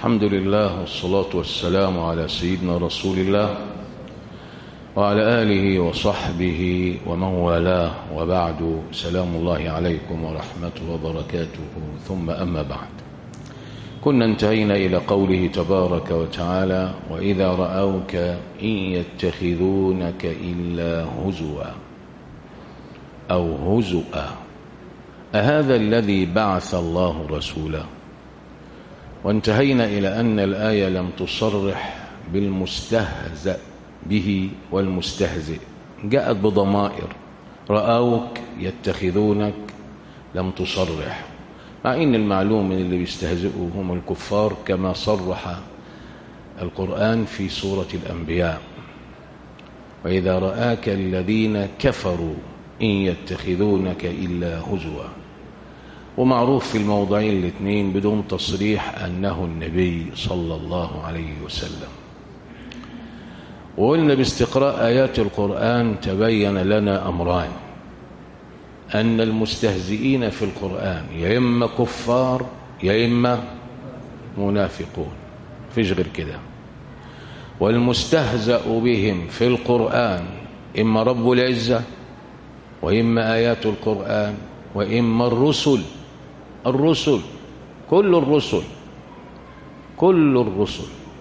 الحمد لله والصلاة والسلام على سيدنا رسول الله وعلى آله وصحبه ومن والاه، وبعد. سلام الله عليكم ورحمته وبركاته. ثم أما بعد، كنا انتهينا إلى قوله تبارك وتعالى: وإذا رأوك إن يتخذونك إلا هزوا أو هزؤا أهذا الذي بعث الله رسوله. وانتهينا إلى أن الآية لم تصرح بالمستهزأ به والمستهزئ، جاءت بضمائر. رأوك يتخذونك لم تصرح، مع إن المعلوم من اللي بيستهزئوا هم الكفار، كما صرح القرآن في سورة الأنبياء: وإذا رآك الذين كفروا إن يتخذونك إلا هزوا. ومعروف في الموضعين الاثنين بدون تصريح أنه النبي صلى الله عليه وسلم. وقلنا باستقراء آيات القرآن تبين لنا أمران: أن المستهزئين في القرآن يا إما كفار يا إما منافقون، فيش غير كده. والمستهزأ بهم في القرآن إما رب العزة، وإما آيات القرآن، وإما الرسل. كل الرسل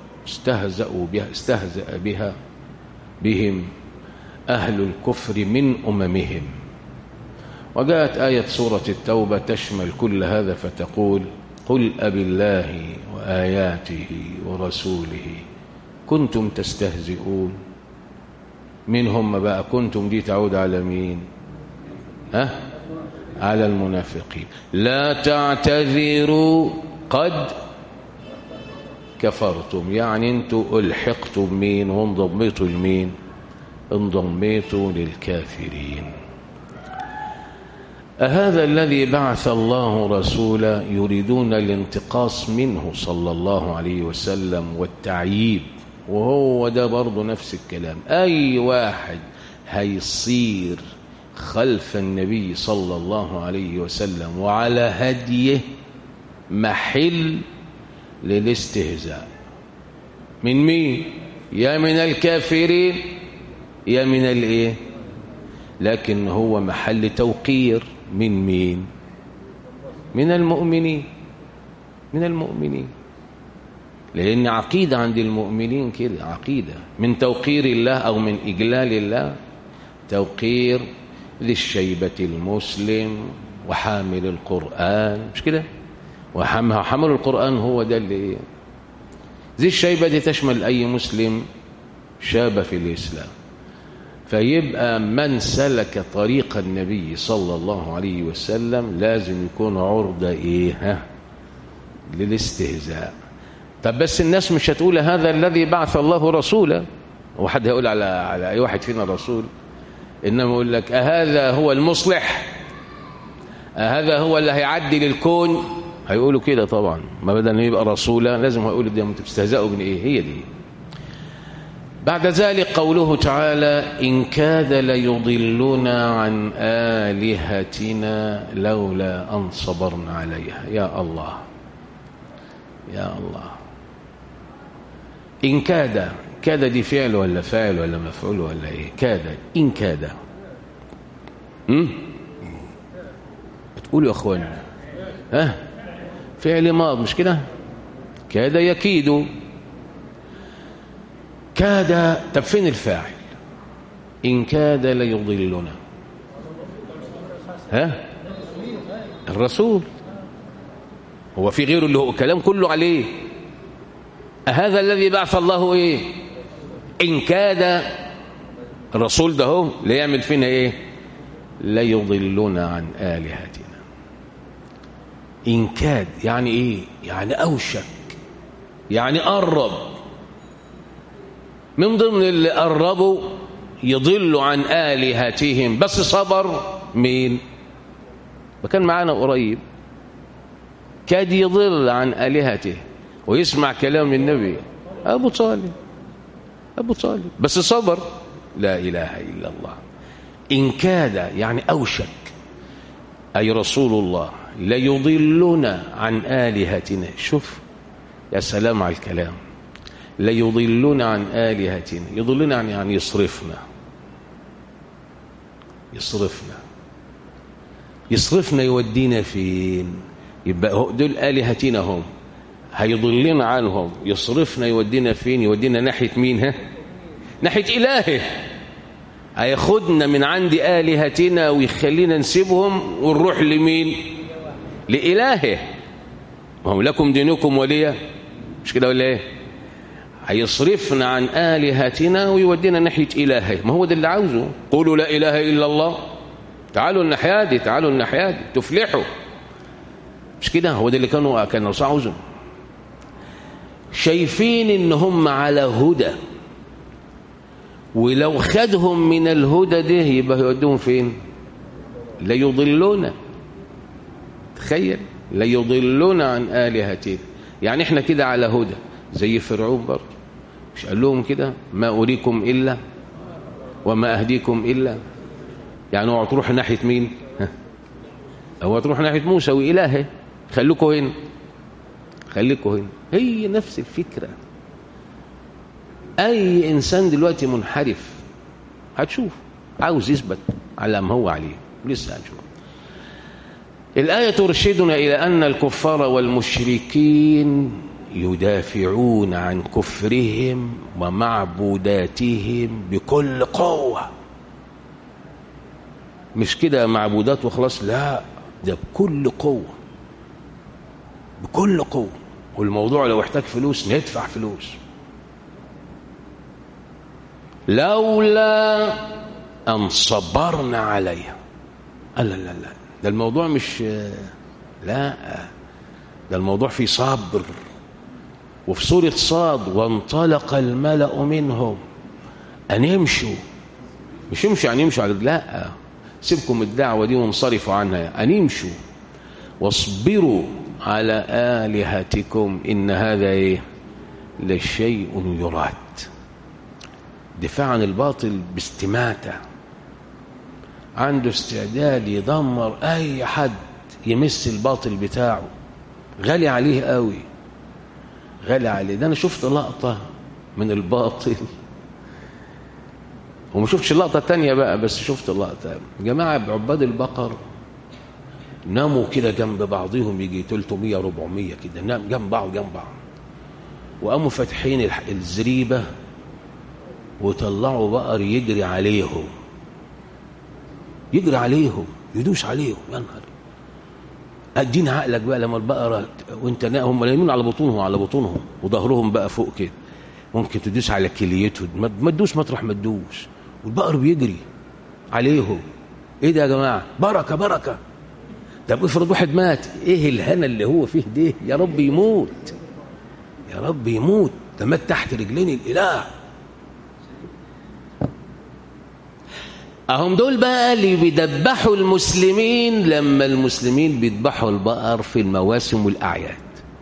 استهزأ بهم أهل الكفر من أممهم. وجاءت آية سورة التوبة تشمل كل هذا فتقول: قل أبالله وآياته ورسوله كنتم تستهزئون. منهم بقى كنتم دي تعود على مين؟ على المنافقين. لا تعتذروا قد كفرتم، يعني انتوا الحقتم مين وانضميتوا لمين؟ انضميتوا للكافرين. أهذا الذي بعث الله رسولا، يريدون الانتقاص منه صلى الله عليه وسلم والتعييب. وهو ده برضه نفس الكلام، أي واحد هيصير خلف النبي صلى الله عليه وسلم وعلى هديه محل للاستهزاء. من مين؟ يا من الكافرين يا من الايه؟ لكن هو محل توقير من مين؟ من المؤمنين. لأن عقيدة عند المؤمنين كده، عقيدة من توقير الله أو من إجلال الله، توقير للشيبة المسلم وحامل القرآن، مش كده؟ وحامل القرآن هو ده اللي زي الشيبة دي تشمل أي مسلم شاب في الإسلام. فيبقى من سلك طريق النبي صلى الله عليه وسلم لازم يكون عرضة للاستهزاء. طب بس الناس مش هتقول هذا الذي بعث الله رسولا، وحد هيقول على أي واحد فينا رسول، إنما يقول لك أهذا هو المصلح، أهذا هو اللي هيعدل الكون. هيقولوا كده طبعا، ما بدل يبقى رسولا لازم هيقولوا دي بتستهزئوا من إيه؟ هي دي. بعد ذلك قوله تعالى: إن كاد ليضلنا عن آلهتنا لولا أن صبرنا عليها. يا الله يا الله. إن كاد دي فعل ولا فاعل ولا مفعول ولا إيه؟ كاد، إن كاد. بتقولوا يا أخوانا فعل ماض مش كده؟ كاد يكيد. كاد، طب فين الفاعل؟ إن كاد ليضلنا. الرسول. هو في غيره اللي هو كلام كله عليه. هذا الذي بعث الله إيه؟ إن كاد الرسول ده هو ليعمل فينا إيه؟ ليضلنا عن آلهتنا. إن كاد يعني إيه؟ يعني أوشك، يعني قرب. من ضمن اللي قربوا يضلوا عن آلهتهم، بس صبر مين؟ وكان معانا قريب كاد يضل عن آلهته ويسمع كلام النبي، أبو طالب، بس صبر. لا إله إلا الله. إن كاد يعني أوشك، أي رسول الله ليضلنا عن آلهتنا. شوف يا سلام على الكلام. ليضلون عن آلهتنا، يضلون يعني يصرفنا يودينا فين؟ يبقى دول آلهتنا هم، هيضلنا عنهم، يصرفنا يودينا فين؟ يودينا ناحية مين؟ ناحية إلهه. هياخدنا من عند آلهتنا ويخلينا نسيبهم ونروح لمين؟ لإلهه. وهم لكم دينكم ولي، مش كده ولا ايه؟ هيصرفنا عن آلهتنا ويودينا ناحية إلهه. ما هو ده اللي عاوزه. قولوا لا إله إلا الله، تعالوا الناحية دي، تعالوا الناحية دي تفلحوا، مش كده؟ هو ده اللي كان الرسول عاوزه. شايفين ان هم على هدى، ولو خدهم من الهدى ده يبقى يودوهم فين؟ لا يضلون. تخيل، لا يضلون عن آلهتنا. يعني احنا كده على هدى زي فرعون برضه، مش قال لهم كده ما أريكم إلا وما أهديكم إلا؟ يعني هو تروح ناحية مين؟ هو تروح ناحية موسى وإلهه. خليكوا هنا، خليكوا هنا. هي نفس الفكرة. أي إنسان دلوقتي منحرف هتشوف عاوز يثبت على ما هو عليه، لسه هتشوف. الآية ترشدنا إلى أن الكفار والمشركين يدافعون عن كفرهم ومعبوداتهم بكل قوة. مش كده معبودات وخلاص، لا، ده بكل قوة، بكل قوة. والموضوع لو احتاج فلوس ندفع فلوس. لولا أن صبرنا عليها. لا لا لا، ده الموضوع مش، لا، ده الموضوع في صبر. وفي سورة صاد وانطلق الملأ منهم أن يمشوا. مش يمشوا يعني يمشوا على، لا، سيبكم الدعوة دي وانصرفوا عنها. أن يمشوا واصبروا على آلهتكم إن هذا إيه؟ لشيء يراد. دفاع عن الباطل باستماتة، عنده استعداد يدمر أي حد يمس الباطل بتاعه. غالي عليه قوي، غالي عليه. ده أنا شفت لقطة من الباطل وما شفتش اللقطة التانية بقى، بس شفت اللقطة. جماعة عباد البقر ناموا كده جنب بعضهم، يجي 300 400 كده، نام جنب بعض جنب بعض، وقاموا فاتحين الزريبة وطلعوا بقر يجري عليهم، يجري عليهم، يدوس عليهم. يا نهار، ادينا عقلك بقى لما البقرة وانت هم نايمين على بطونهم، على بطونهم وظهرهم بقى فوق كده، ممكن تدوس على كليته، ما تدوس مطرح ما تدوس، والبقر بيجري عليهم. ايه ده يا جماعه؟ بركه بركه. طب افرض واحد مات، ايه الهنا اللي هو فيه ده؟ يا رب يموت، يا رب يموت، ده مات تحت رجلين الاله. اهم دول بقى اللي بيدبحوا المسلمين لما المسلمين بيذبحوا البقر في المواسم والاعياد.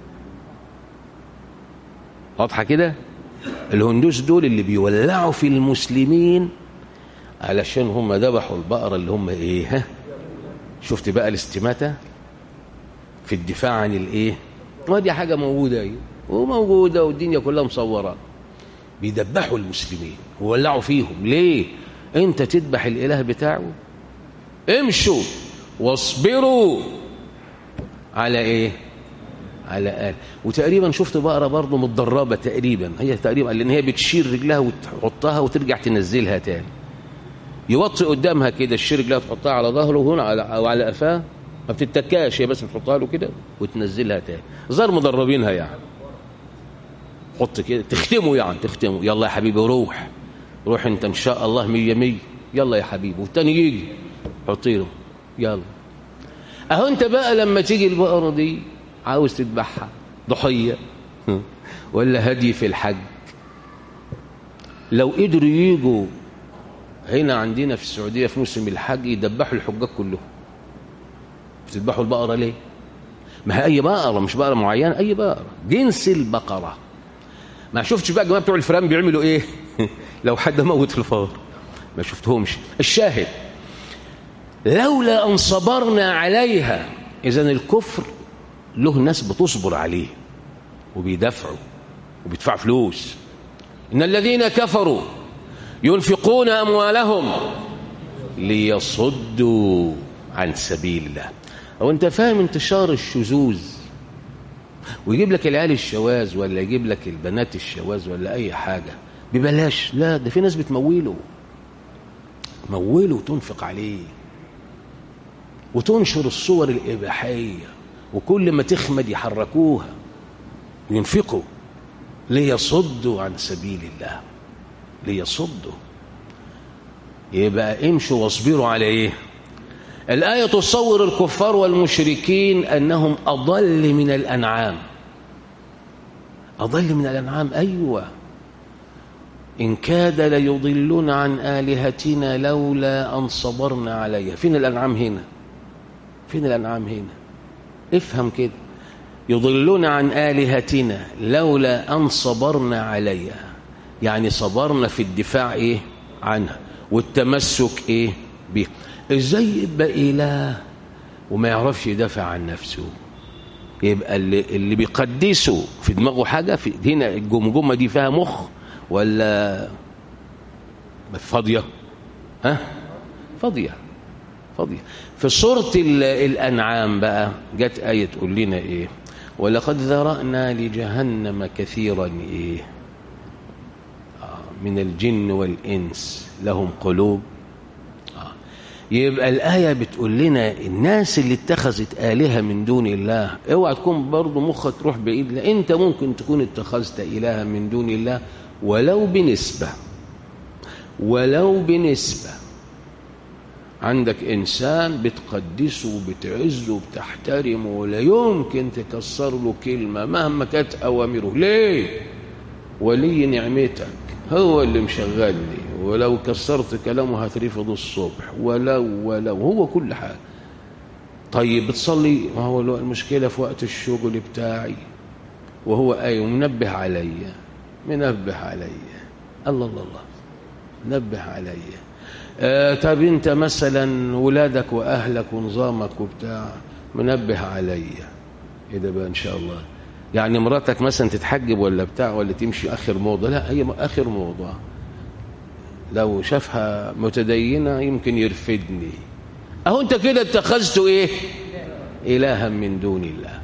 واضحه كده؟ الهندوس دول اللي بيولعوا في المسلمين علشان هم ذبحوا البقره اللي هم ايه؟ شفت بقى الاستماتة في الدفاع عن الايه؟ ودي حاجة موجودة ايه؟ وموجودة والدنيا كلها مصورة. بيدبحوا المسلمين وولعوا فيهم. ليه؟ انت تذبح الاله بتاعه؟ امشوا واصبروا على ايه؟ على آل. وتقريبا شفت بقرة برضه متدربة تقريبا، هي تقريبا لان هي بتشير رجلها وتحطها وترجع تنزلها تاني. يوطي قدامها كده، الشير رجلها تحطها على ظهره هنا او على قفاه، ما بتتكاش هي، بس تحطها له كده وتنزلها تاني. ظهر مدربينها يعني. حط كده، تختمه يعني، تختمه. يلا يا حبيبي روح، روح انت ان شاء الله 100 100. يلا يا حبيبي. والتاني يجي حطي له، يلا. اهو انت بقى لما تيجي البقره دي عاوز تذبحها ضحيه ولا هدي في الحج، لو قدروا يجوا هنا عندنا في السعودية في موسم الحج يدبحوا الحجاج كلهم. بتذبحوا البقرة ليه؟ ما هي أي بقرة، مش بقرة معينة، أي بقرة، جنس البقرة. ما شفتش بقى الجماعة بتوع الفئران بيعملوا إيه؟ لو حد موت في الفار ما شفتهمش. الشاهد لولا أن صبرنا عليها. إذن الكفر له ناس بتصبر عليه، وبيدفعوا وبيدفعوا فلوس. إن الذين كفروا ينفقون أموالهم ليصدوا عن سبيل الله. أو أنت فاهم انتشار الشذوذ، ويجيب لك العيال الشواذ ولا يجيب لك البنات الشواذ ولا أي حاجة ببلاش. لا، ده في ناس بتموله وتنفق عليه وتنشر الصور الإباحية، وكل ما تخمد يحركوها وينفقوا ليصدوا عن سبيل الله. ليصدوا، يبقى امشوا واصبروا على ايه؟ الآية تصور الكفار والمشركين أنهم أضل من الأنعام. أضل من الأنعام، أيوة. إن كاد ليضلون عن آلهتنا لولا أن صبرنا عليها. فين الأنعام هنا؟ فين الأنعام هنا؟ افهم كده. يضلون عن آلهتنا لولا أن صبرنا عليها، يعني صبرنا في الدفاع إيه عنها والتمسك إيه به. إزاي يبقى إله وما يعرفش يدافع عن نفسه؟ يبقى اللي بيقدسه في دماغه حاجة. في هنا الجمجمة دي فيها مخ ولا فاضية؟ فاضية. في سورة الأنعام بقى جت آية تقول لنا إيه؟ ولقد ذرأنا لجهنم كثيرا إيه؟ من الجن والإنس لهم قلوب. يبقى الآية بتقول لنا الناس اللي اتخذت آلهة من دون الله، اوعى تكون برضو مخك تروح بعيد. لا، انت ممكن تكون اتخذت إلها من دون الله ولو بنسبة. عندك إنسان بتقدسه وبتعزه وبتحترمه ولا يمكن تكسر له كلمة مهما كانت أوامره. ليه؟ ولي نعمتك هو اللي مشغلني، ولو كسرت كلامه هترفض الصبح، ولو هو كل حاجة. طيب بتصلي، ما هو المشكلة في وقت الشغل بتاعي وهو منبه علي. الله نبه علي. طب انت مثلا ولادك واهلك ونظامك وبتاع منبه علي. ايه ده بقى ان شاء الله؟ يعني مراتك مثلا تتحجب ولا بتاع ولا تمشي اخر موضة؟ لا، هي اخر موضة. لو شافها متدينة يمكن يرفدني. اهو انت كده اتخذته ايه؟ الها من دون الله.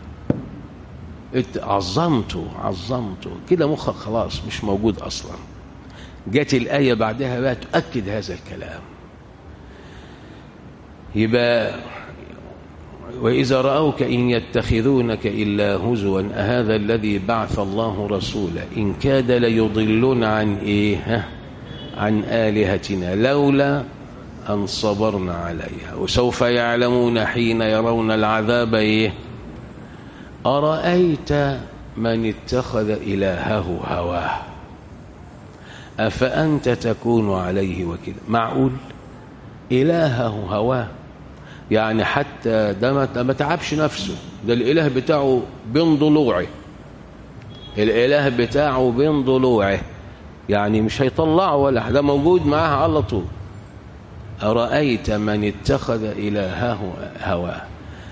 عظمته كده، مخك خلاص مش موجود اصلا. جت الآية بعدها بقى تؤكد هذا الكلام. يبقى وإذا رأوك إن يتخذونك إلا هزوا أهذا الذي بعث الله رسولا إن كاد ليضلون عن إيه؟ عن آلهتنا لولا أن صبرنا عليها وسوف يعلمون حين يرون العذاب إيه؟ أرأيت من اتخذ إلهه هواه أفأنت تكون عليه وكيلا. معقول إلهه هواه؟ يعني حتى ده ما تعبش نفسه، ده الإله بتاعه بين ضلوعه، يعني مش هيطلعه ولا ده موجود معاه على طول. أرأيت من اتخذ إلهه هواه.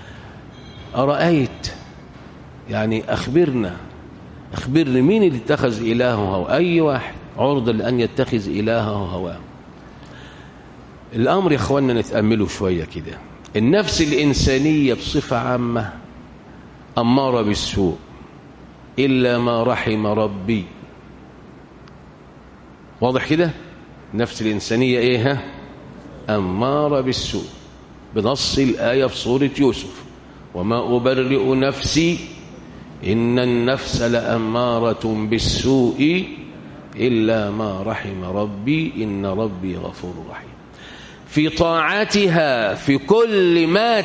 أرأيت يعني أخبرني مين اللي اتخذ إلهه هواه؟ أي واحد عرض لأن يتخذ إلهه هواه. الأمر يا إخواننا نتأمله شوية كده. النفس الإنسانية بصفة عامة أمارة بالسوء إلا ما رحم ربي. واضح كده؟ النفس الإنسانية إيه؟ أمارة بالسوء بنص الآية في سورة يوسف: وما أبرئ نفسي إن النفس لأمارة بالسوء إلا ما رحم ربي إن ربي غفور رحيم. في طاعتها في كل ما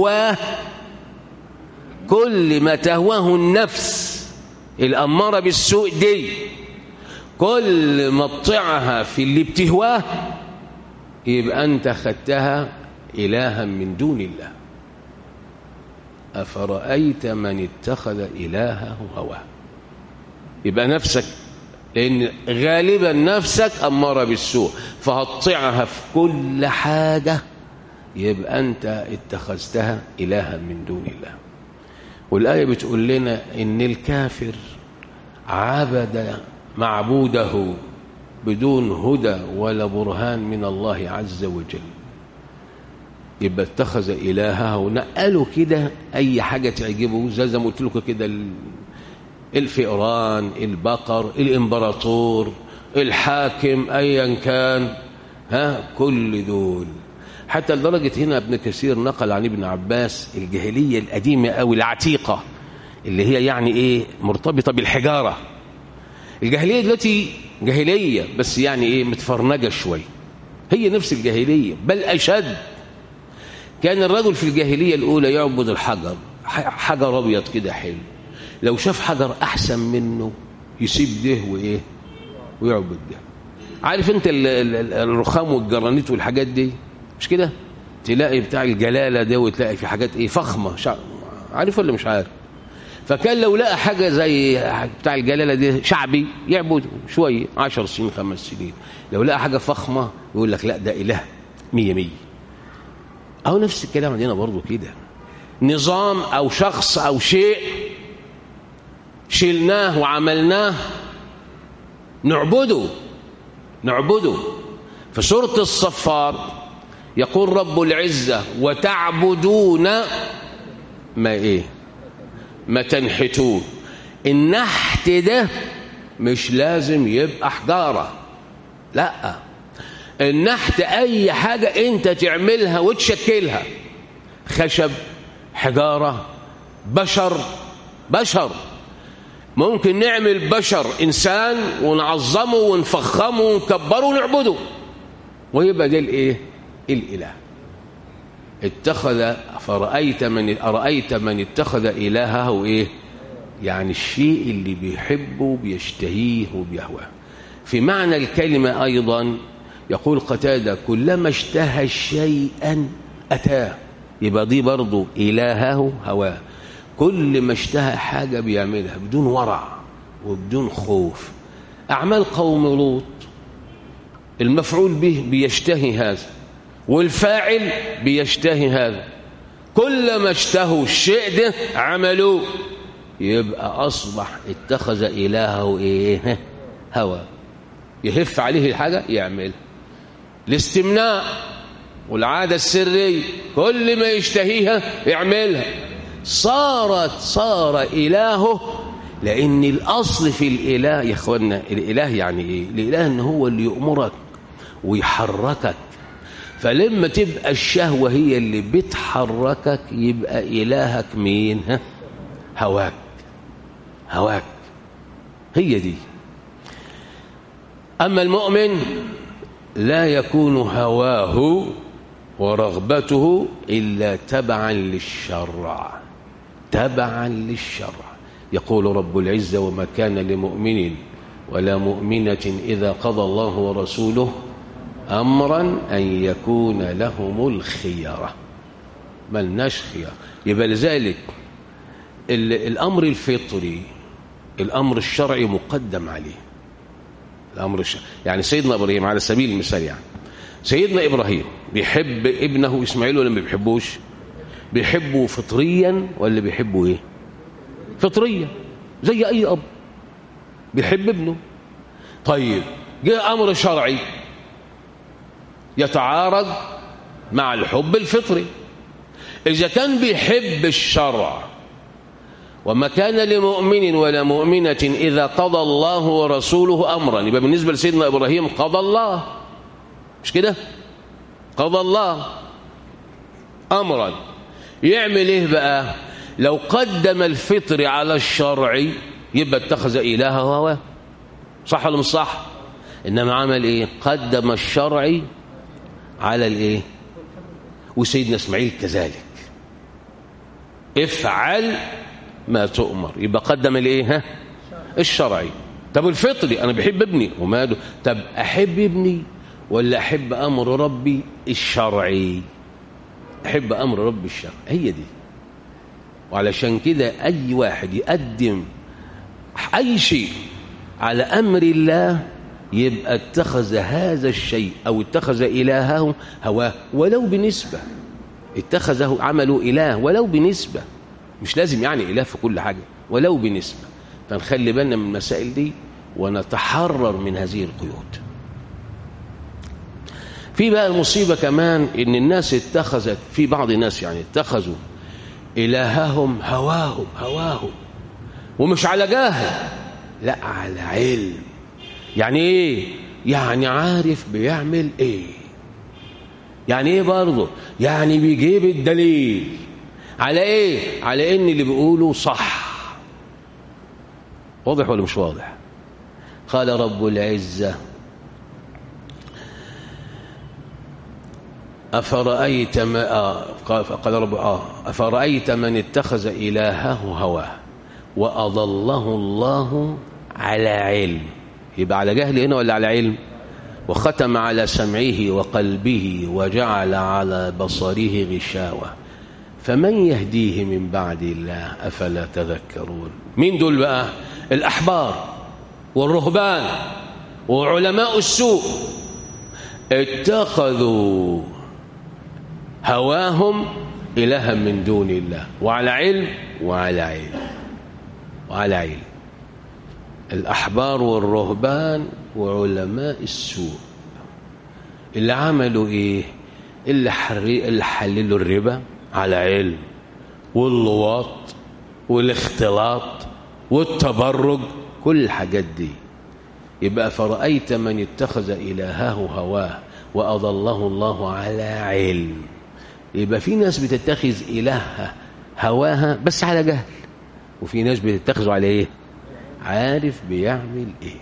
تهواه النفس الأمارة بالسوء دي، كل ما تطيعها في اللي بتهواه يبقى أنت خدتها إلها من دون الله. أفرأيت من اتخذ إلهه هواه. يبقى نفسك، لأن غالبا نفسك أمارة بالسوء فهتطيعها في كل حاجة، يبقى أنت اتخذتها إلها من دون الله. والآية بتقول لنا إن الكافر عبد معبوده بدون هدى ولا برهان من الله عز وجل، يبقى اتخذ إلهه ونقلوا كده أي حاجة تعجبه، زي ما قلت لكم كده، الفئران، البقر، الإمبراطور، الحاكم، أيا كان، كل دول. حتى لدرجة هنا ابن كثير نقل عن ابن عباس الجاهلية القديمة أو العتيقة اللي هي يعني إيه مرتبطة بالحجارة. الجاهلية دلوقتي جاهلية بس يعني إيه متفرنجة شوي، هي نفس الجاهلية بل أشد. كان الرجل في الجاهلية الأولى يعبد الحجر، حجر أبيض كده حلو، لو شاف حجر أحسن منه يسيب ده وإيه ويعبد ده. عارف أنت الرخام والجرانيت والحاجات دي مش كده؟ تلاقي بتاع الجلالة ده وتلاقي في حاجات إيه فخمة، عارف ولا مش عارف؟ فكان لو لقى حاجة زي بتاع الجلالة دي شعبي يعبد شوية 10 سنين 5 سنين، لو لقى حاجة فخمة يقول لك لا ده إله 100. أو نفس الكلام عندنا برضو كده، نظام أو شخص أو شيء شلناه وعملناه نعبده. في سورة الصفار يقول رب العزة وتعبدون ما تنحتون. النحت ده مش لازم يبقى حجارة، لا، النحت أي حاجة أنت تعملها وتشكلها، خشب، حجارة، بشر. ممكن نعمل بشر إنسان ونعظمه ونفخمه ونكبره ونعبده ويبقى ده الإله. أرأيت من اتخذ إلهه يعني الشيء اللي بيحبه بيشتهيه وبيهواه. في معنى الكلمة أيضا يقول قتادة كلما اشتهى شيئا أتاه، يبقى دي برضو إلهه هواه. كل ما اشتهى حاجة بيعملها بدون ورع وبدون خوف. أعمال قوم لوط المفعول به بيشتهي هذا والفاعل بيشتهي هذا، كل ما اشتهوا الشيء ده عملوه، يبقى أصبح اتخذ إلهه هوى، يهف عليه الحاجة يعمل. الاستمناء والعادة السرية كل ما يشتهيها يعملها، صار إلهه. لأن الأصل في الإله يا إخوانا، الإله يعني إيه؟ الإله إن هو اللي يأمرك ويحركك، فلما تبقى الشهوة هي اللي بتحركك يبقى إلهك مين؟ هواك هي دي. أما المؤمن لا يكون هواه ورغبته إلا تبعا للشرع. يقول رب العزة وما كان لمؤمن ولا مؤمنة إذا قضى الله ورسوله أمرا أن يكون لهم الخيرة، ملناش خيار. يبقى لذلك الأمر الفطري الأمر الشرعي مقدم عليه. الأمر الشرعي يعني سيدنا إبراهيم على سبيل المثال، يعني سيدنا إبراهيم بيحب ابنه إسماعيل ولا ما بيحبوش؟ بيحبه فطريا ولا بيحبه فطريا زي أي أب بيحب ابنه. طيب جاء أمر شرعي يتعارض مع الحب الفطري. إذا كان بيحب الشرع وما كان لمؤمن ولا مؤمنة إذا قضى الله ورسوله أمرا، يبقى بالنسبة لسيدنا إبراهيم قضى الله، مش كده؟ قضى الله أمرا. يعمل بقى؟ لو قدم الفطر على الشرعي يبقى اتخذ إلهه هواه، صح ولا مش صح؟ إنما عمل قدم الشرعي على وسيدنا إسماعيل كذلك، افعل ما تؤمر، يبقى قدم الشرعي. طب الفطري أنا بحب ابني وماله، طب أحب ابني ولا أحب أمر ربي الشرعي؟ أحب أمر ربي الشرعي، هي دي. وعلشان كده أي واحد يقدم أي شيء على أمر الله يبقى اتخذ هذا الشيء أو اتخذ إلهه هواه ولو بنسبة، اتخذه عمله إله ولو بنسبة، مش لازم يعني إله في كل حاجة، ولو بنسبة. فنخلي بالنا من المسائل دي ونتحرر من هذه القيود. في بقى المصيبة كمان إن الناس اتخذت، في بعض الناس يعني اتخذوا إلههم هواهم ومش على جاهل، لا على علم. يعني ايه؟ يعني عارف بيعمل ايه. يعني ايه برضه؟ يعني بيجيب الدليل على ايه؟ على ان اللي بيقوله صح. واضح ولا مش واضح؟ قال رب العزة أفرأيت ما قال رب أفرأيت من اتخذ إلهه هواه وأضله الله على علم. يبقى على جهل هنا ولا على علم؟ وختم على سمعه وقلبه وجعل على بصره غشاوة فمن يهديه من بعد الله أفلا تذكرون. مين دول بقى؟ الأحبار والرهبان وعلماء السوء اتخذوا هواهم إلها من دون الله وعلى علم وعلى علم. الأحبار والرهبان وعلماء السوء اللي عملوا إيه؟ اللي حللوا الربا على علم، واللواط والاختلاط والتبرج، كل الحاجات دي. يبقى فرأيت من اتخذ إلهه هواه وأضله الله على علم. يبقى في ناس بتتخذ إلهها هواها بس على جهل، وفي ناس بتتخذوا على إيه؟ عارف بيعمل إيه.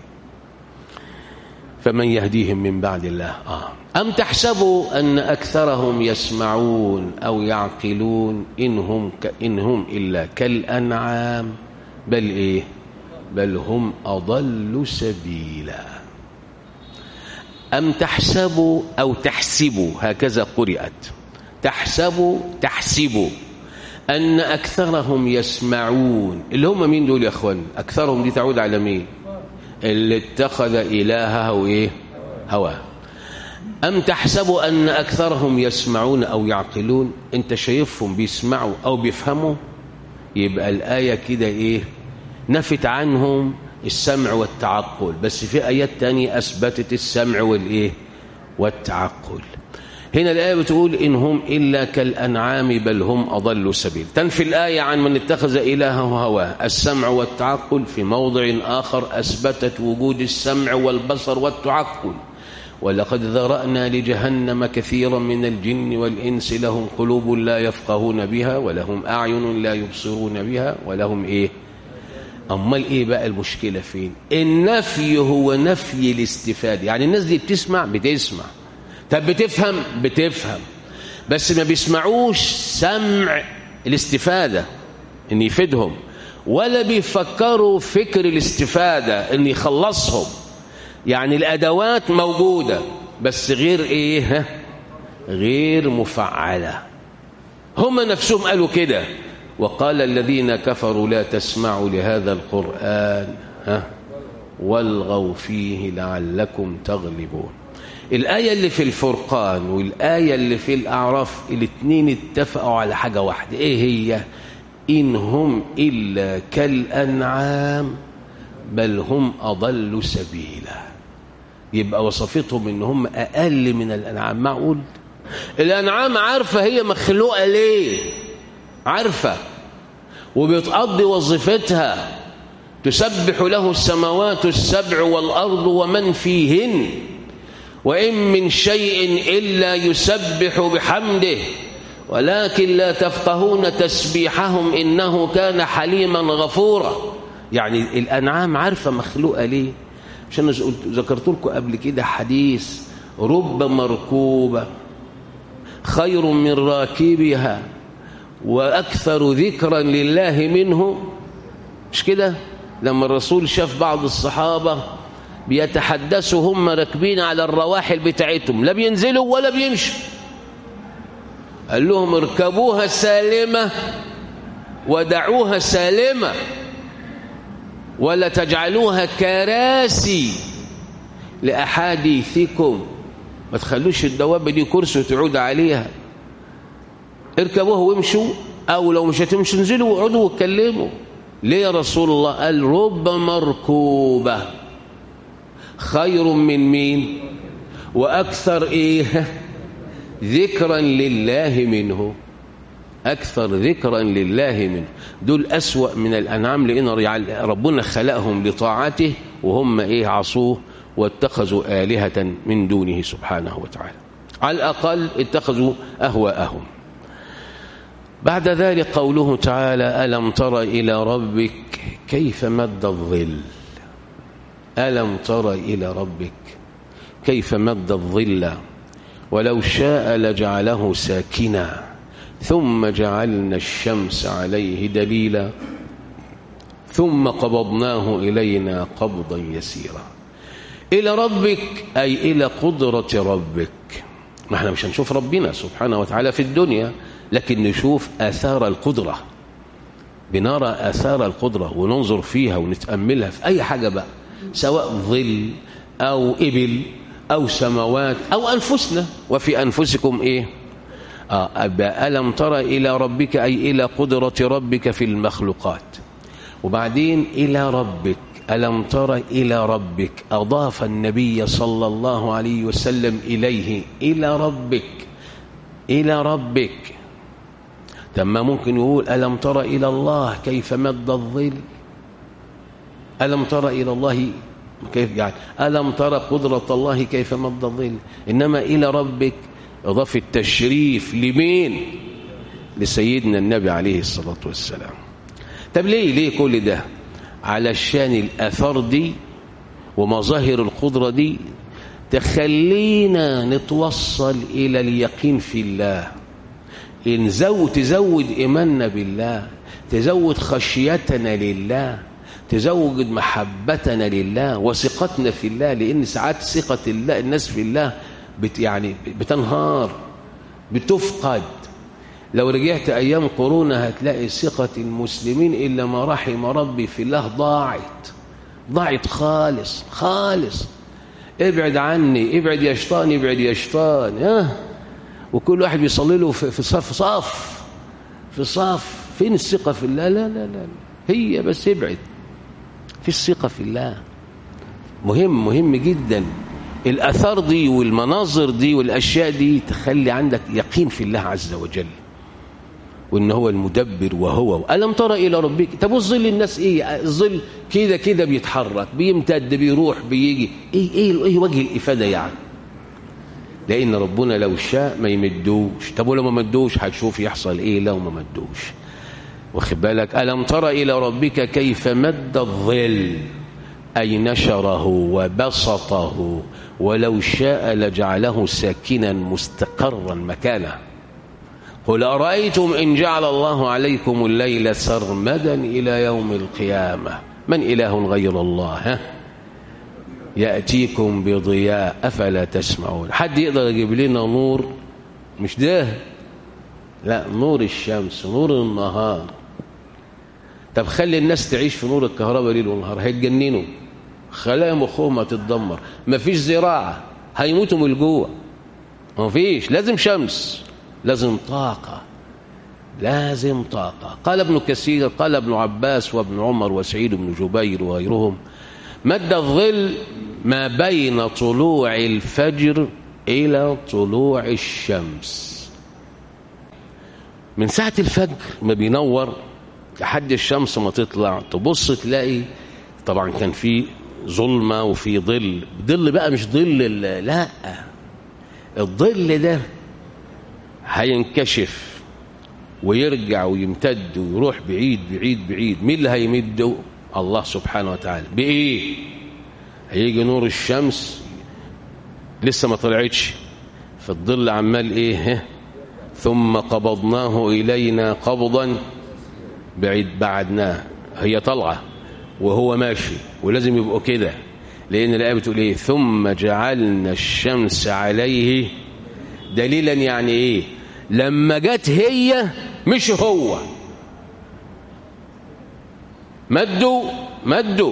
فمن يهديهم من بعد الله أم تحسبوا أن أكثرهم يسمعون أو يعقلون إن هم إلا كالأنعام بل إيه؟ بل هم أضل سبيلا. أم تحسبوا أو تحسبوا، هكذا قرئت، تحسبوا أن أكثرهم يسمعون. اللي هم مين دول يا أخوان؟ أكثرهم دي تعود على مين؟ اللي اتخذ إلهه إيه؟ هواه. أم تحسبوا أن أكثرهم يسمعون أو يعقلون. أنت شايفهم بيسمعوا أو بيفهموا، يبقى الآية كده إيه؟ نفت عنهم السمع والتعقل، بس في آيات تانية أثبتت السمع والإيه؟ والتعقل. هنا الآية بتقول إن هم إلا كالأنعام بل هم أضل سبيل. تنفي الآية عن من اتخذ إلهه هواه السمع والتعقل. في موضع آخر أثبتت وجود السمع والبصر والتعقل. ولقد ذرأنا لجهنم كثيرا من الجن والإنس لهم قلوب لا يفقهون بها ولهم أعين لا يبصرون بها ولهم إيه؟ أمال إيه بقى المشكلة فين؟ النفي هو نفي الاستفادة. يعني الناس دي بتسمع، طب بتفهم بس ما بيسمعوش سمع الاستفادة إن يفيدهم، ولا بيفكروا فكر الاستفادة إن يخلصهم. يعني الأدوات موجودة بس غير إيه؟ غير مفعلة. هم نفسهم قالوا كده. وقال الذين كفروا لا تسمعوا لهذا القرآن والغوا فيه لعلكم تغلبون. الآية اللي في الفرقان والآية اللي في الأعراف الاثنين اتفقوا على حاجة واحدة. إيه هي؟ إن هم إلا كالأنعام بل هم أضل سبيلا. يبقى وصفتهم إن هم أقل من الأنعام. معقول؟ الأنعام عارفة هي مخلوقة ليه، عارفة وبتقضي وظيفتها. تسبح له السماوات السبع والأرض ومن فيهن وإن من شيء إلا يسبح بحمده ولكن لا تفقهون تسبيحهم إنه كان حليما غفورا. يعني الأنعام عارفة مخلوقة ليه. عشان ذكرت لكم قبل كده حديث رب مركوبة خير من راكبها وأكثر ذكرا لله منه. مش كده؟ لما الرسول شاف بعض الصحابة بيتحدثوا هم راكبين على الرواحل بتاعتهم، لا بينزلوا ولا بيمشوا، قال لهم اركبوها سالمة ودعوها سالمة ولا تجعلوها كراسي لأحاديثكم. ما تخلوش الدوابة دي كرسي وتعود عليها. اركبوها وامشوا، أو لو مش هتمشوا انزلوا واقعدوا واتكلموا. ليه يا رسول الله؟ قال رب مركوبة خير من مين؟ وأكثر إيه؟ ذكرا لله منه، أكثر ذكرا لله منه. دول أسوأ من الأنعام، لأن ربنا خلقهم لطاعته وهم إيه؟ عصوه واتخذوا آلهة من دونه سبحانه وتعالى. على الأقل اتخذوا أهواءهم. بعد ذلك قوله تعالى ألم تر إلى ربك كيف مد الظل. ألم تر إلى ربك كيف مد الظل ولو شاء لجعله ساكنا ثم جعلنا الشمس عليه دليلا ثم قبضناه إلينا قبضا يسيرا. إلى ربك أي إلى قدرة ربك. ما احنا مش هنشوف ربنا سبحانه وتعالى في الدنيا، لكن نشوف آثار القدرة، بنرى آثار القدرة وننظر فيها ونتأملها في أي حاجة بقى، سواء ظل أو إبل أو سماوات أو أنفسنا. وفي أنفسكم إيه؟ ألم تر إلى ربك أي إلى قدرة ربك في المخلوقات. وبعدين إلى ربك، ألم تر إلى ربك، أضاف النبي صلى الله عليه وسلم إليه إلى ربك، إلى ربك. تم ممكن يقول ألم تر إلى الله كيف مد الظل، ألم تر إلى الله كيف جعل، ألم تر قدرة الله كيف مد الظل. إنما إلى ربك أضاف التشريف لمين؟ لسيدنا النبي عليه الصلاة والسلام. طب ليه كل ده؟ علشان الآثار دي ومظاهر القدرة دي تخلينا نتوصل إلى اليقين في الله. تزود إيماننا بالله، تزود خشيتنا لله، تزود محبتنا لله وثقتنا في الله. لأن ساعات ثقة الله الناس في الله بتنهار، بتفقد. لو رجعت أيام كورونا هتلاقي ثقة المسلمين إلا ما رحم ربي في الله ضاعت خالص خالص. ابعد عني، ابعد يا شيطان، ابعد يا شيطان. وكل واحد بيصلي له في صف. فين الثقة في الله؟ لا هي بس ابعد في الثقة في الله. مهم جدا الأثار دي والمناظر دي والأشياء دي تخلي عندك يقين في الله عز وجل، وإن هو المدبر وهو. ألم تر إلى ربك. طب الظل الناس إيه؟ الظل كده بيتحرك، بيمتد، بيروح، بيجي. إيه وجه الإفادة يعني؟ لأن ربنا لو شاء ما يمدوش. طب ولو ما مدوش هتشوف يحصل إيه لو ما مدوش. واخد بالك؟ ألم تر إلى ربك كيف مد الظل أي نشره وبسطه ولو شاء لجعله ساكنا مستقرا مكانه. قل أرأيتم إن جعل الله عليكم الليل سرمدا إلى يوم القيامة من إله غير الله يأتيكم بضياء أفلا تسمعون. حد يقدر يجيب لنا نور؟ مش ده، لا، نور الشمس، نور النهار. طب خلي الناس تعيش في نور الكهرباء ليل ونهار، هيتجننوا، خلايا مخهم هتتدمر، مفيش زراعة، هيموتوا من الجوع. مفيش، لازم شمس، لازم طاقة. قال ابن كثير، قال ابن عباس وابن عمر وسعيد بن جبير وغيرهم: مد الظل ما بين طلوع الفجر إلى طلوع الشمس. من ساعة الفجر ما بينور لحد الشمس ما تطلع، تبص تلاقي طبعا كان في ظلمة وفي ظل بقى مش ظل، لا، الظل ده هينكشف ويرجع ويمتد ويروح بعيد بعيد بعيد. مين اللي هيمده؟ الله سبحانه وتعالى. بإيه؟ هيجي نور الشمس لسه ما طلعتش، فالظل عمال إيه؟ ثم قبضناه إلينا قبضا بعيد، بعدناه. هي طلعة وهو ماشي، ولازم يبقوا كده، لأن الآية بتقول إيه؟ ثم جعلنا الشمس عليه دليلا. يعني إيه؟ لما جت هي مش هو، مدوا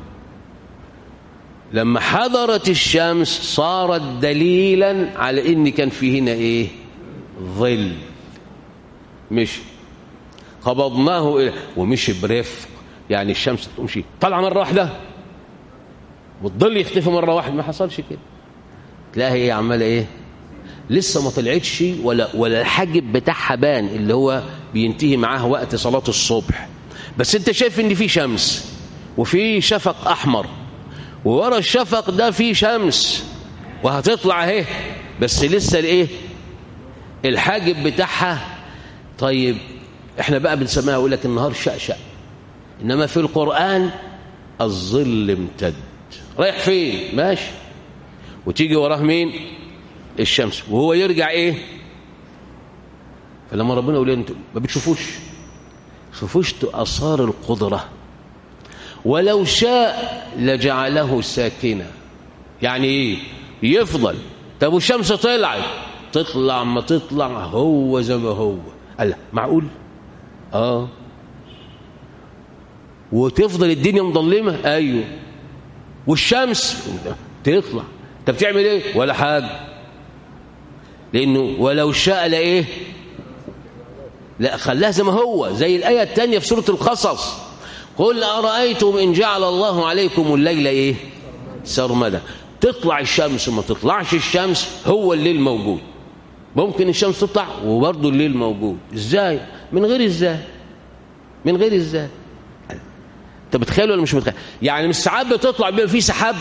لما حضرت الشمس صارت دليلا على إن كان في هنا إيه؟ ظل. مش قبضناه ومشي برفق، يعني الشمس تمشي طالعه مره واحده والظل يختفي مره واحده، ما حصلش كده. تلاقيها هي عماله ايه، لسه ما طلعتش ولا الحاجب بتاعها بان اللي هو بينتهي معاه وقت صلاه الصبح، بس انت شايف ان في شمس وفي شفق احمر، وورا الشفق ده في شمس وهتطلع اهي، بس لسه الايه الحاجب بتاعها. طيب احنا بقى بنسميها يقول لك النهار شقشق، انما في القرآن الظل امتد. رايح فين؟ ماشي، وتيجي وراه مين؟ الشمس، وهو يرجع ايه. فلما ربنا يقول انتوا ما بتشوفوش آثار القدرة، ولو شاء لجعله ساكنا. يعني ايه؟ يفضل. طب والشمس تطلع ما تطلع هو زي ما هو. قال معقول؟ وتفضل الدنيا مظلمه. ايوه. والشمس تطلع. طب بتعمل ايه؟ ولا حاجه، لانه ولو شاء لايه، لا خلاها زي ما هو، زي الايه الثانيه في سوره القصص، قل ارايتم ان جعل الله عليكم الليل ايه سرمدا. تطلع الشمس وما تطلعش الشمس، هو الليل موجود. ممكن الشمس تطلع وبرضه الليل موجود. ازاي؟ من غير ازاي. انت بتخيل ولا مش متخيل؟ يعني مش ساعات بتطلع بيبقى في سحاب،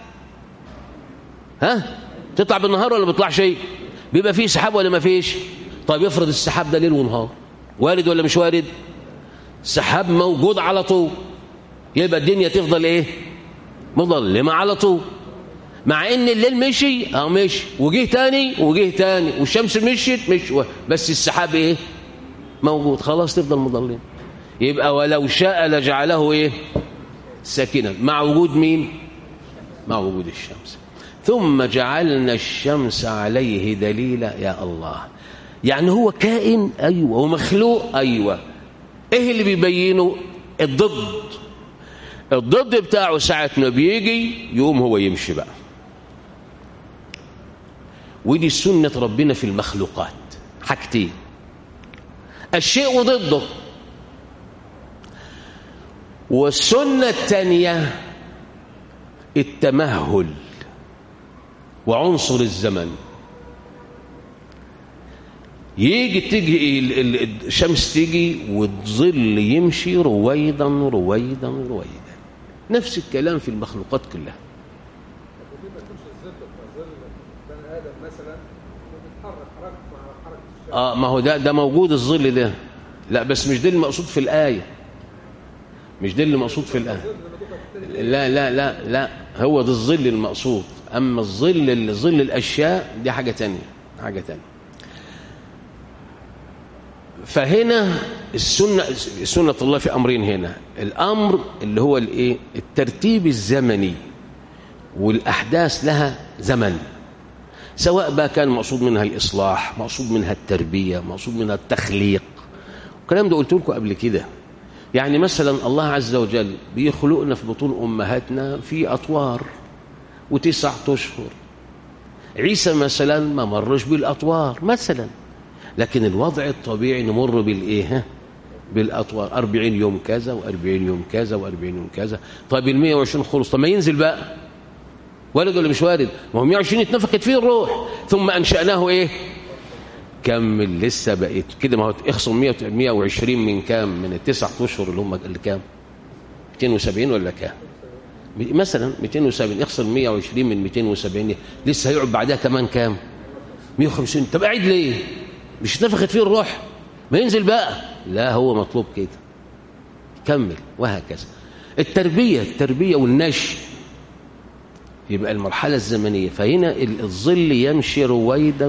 تطلع بالنهار ولا بيطلع شيء؟ بيبقى فيه سحاب ولا ما فيش؟ طيب يفرض السحاب ده ليل ونهار، وارد ولا مش وارد؟ سحاب موجود على طول، يبقى الدنيا تفضل ايه مظلمه على طول، مع ان الليل مشي وجه تاني والشمس مشيت بس السحاب ايه موجود، خلاص تفضل مظلمه. يبقى ولو شاء لجعله ايه ساكنا، مع وجود مين؟ مع وجود الشمس. ثم جعلنا الشمس عليه دليلا. يا الله، يعني هو كائن ايوه ومخلوق ايوه. ايه اللي بيبينه؟ الضد بتاعه ساعة ما بيجي يقوم هو يمشي بقى. ودي سنة ربنا في المخلوقات، حاجتين، الشيء وضده. والسنة الثانية التمهل وعنصر الزمن. تيجي الشمس تيجي والظل يمشي رويدا. نفس الكلام في المخلوقات كلها. ما هو ده موجود الظل ده، لا بس مش ده المقصود في الآية، لا هو ده الظل المقصود. أما الظل الأشياء دي حاجة تانية. فهنا سنة الله في أمرين. هنا الأمر اللي هو الإيه؟ الترتيب الزمني، والأحداث لها زمن، سواء بقى كان مقصود منها الإصلاح، مقصود منها التربية، مقصود منها التخليق. الكلام ده قلت لكم قبل كده. يعني مثلا الله عز وجل بيخلقنا في بطون أمهاتنا في أطوار و9 أشهر. عيسى مثلا ما مرش بالأطوار مثلا، لكن الوضع الطبيعي نمر بالإيه؟ بالأطوار، 40 يوم كذا و40 يوم كذا و40 يوم كذا. طيب 120 خلص، طب ما ينزل بقى، وارد ولا مش وارد؟ ما هو 120 اتنفخت فيه الروح، ثم أنشأناه إيه؟ كمل لسه بقيت كده. ما هو اخصم 120 من كام؟ من ال9 أشهر اللي هم اللي كام؟ 270 ولا كام؟ مثلا 270. اخصم 120 من 270، لسه هيقعد بعدها كمان كام؟ 150. طب قاعد ليه؟ مش اتنفخت فيه الروح؟ ما ينزل بقى. لا، هو مطلوب كده، كمل. وهكذا التربية والنشء، يبقى المرحلة الزمنية. فهنا الظل يمشي رويدا،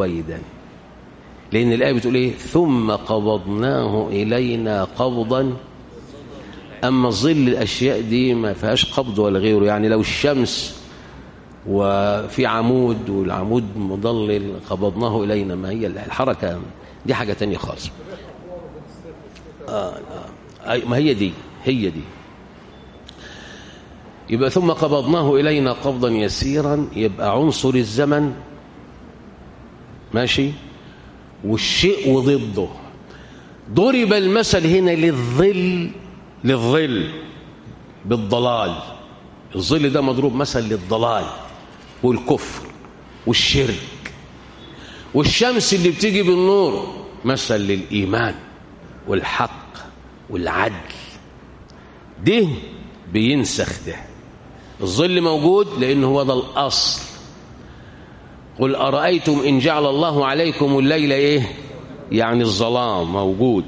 لأن الآية بتقول إيه؟ ثم قبضناه إلينا قبضا. أما ظل الأشياء دي ما فيهاش قبض ولا غيره. يعني لو الشمس وفي عمود والعمود مضلل قبضناه إلينا، ما هي الحركة دي حاجة تانية خالص. ما هي دي يبقى ثم قبضناه إلينا قبضا يسيرا. يبقى عنصر الزمن ماشي، والشيء وضده. ضرب المثل هنا للظل بالضلال. الظل ده مضروب مثل للضلال والكفر والشرك. والشمس اللي بتيجي بالنور مثل للإيمان والحق والعدل. ده بينسخ ده. الظل موجود لأنه هو ده الأصل. قل أرأيتم إن جعل الله عليكم الليل إيه؟ يعني الظلام موجود.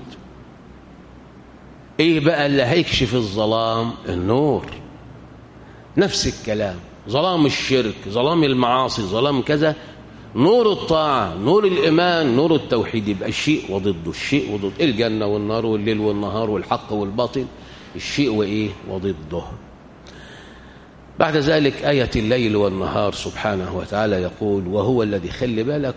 إيه بقى اللي هيكشف الظلام؟ النور. نفس الكلام، ظلام الشرك، ظلام المعاصي، ظلام كذا. نور الطاعة، نور الإيمان، نور التوحيد. يبقى الشيء وضده، الشيء وضد الجنة والنار والليل والنهار والحق والباطل، الشيء وإيه؟ وضده. بعد ذلك آية الليل والنهار سبحانه وتعالى يقول وهو الذي، خلي بالك،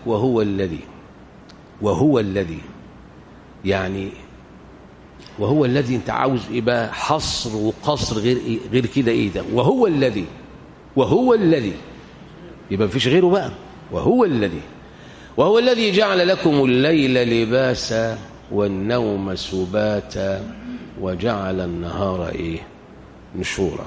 وهو الذي يعني وهو الذي. انت عاوز ايه بقى؟ حصر وقصر غير كده. ايه ده؟ وهو الذي يبقى مفيش غيره بقى. وهو الذي جعل لكم الليل لباسا والنوم سباتا وجعل النهار ايه؟ نشورا.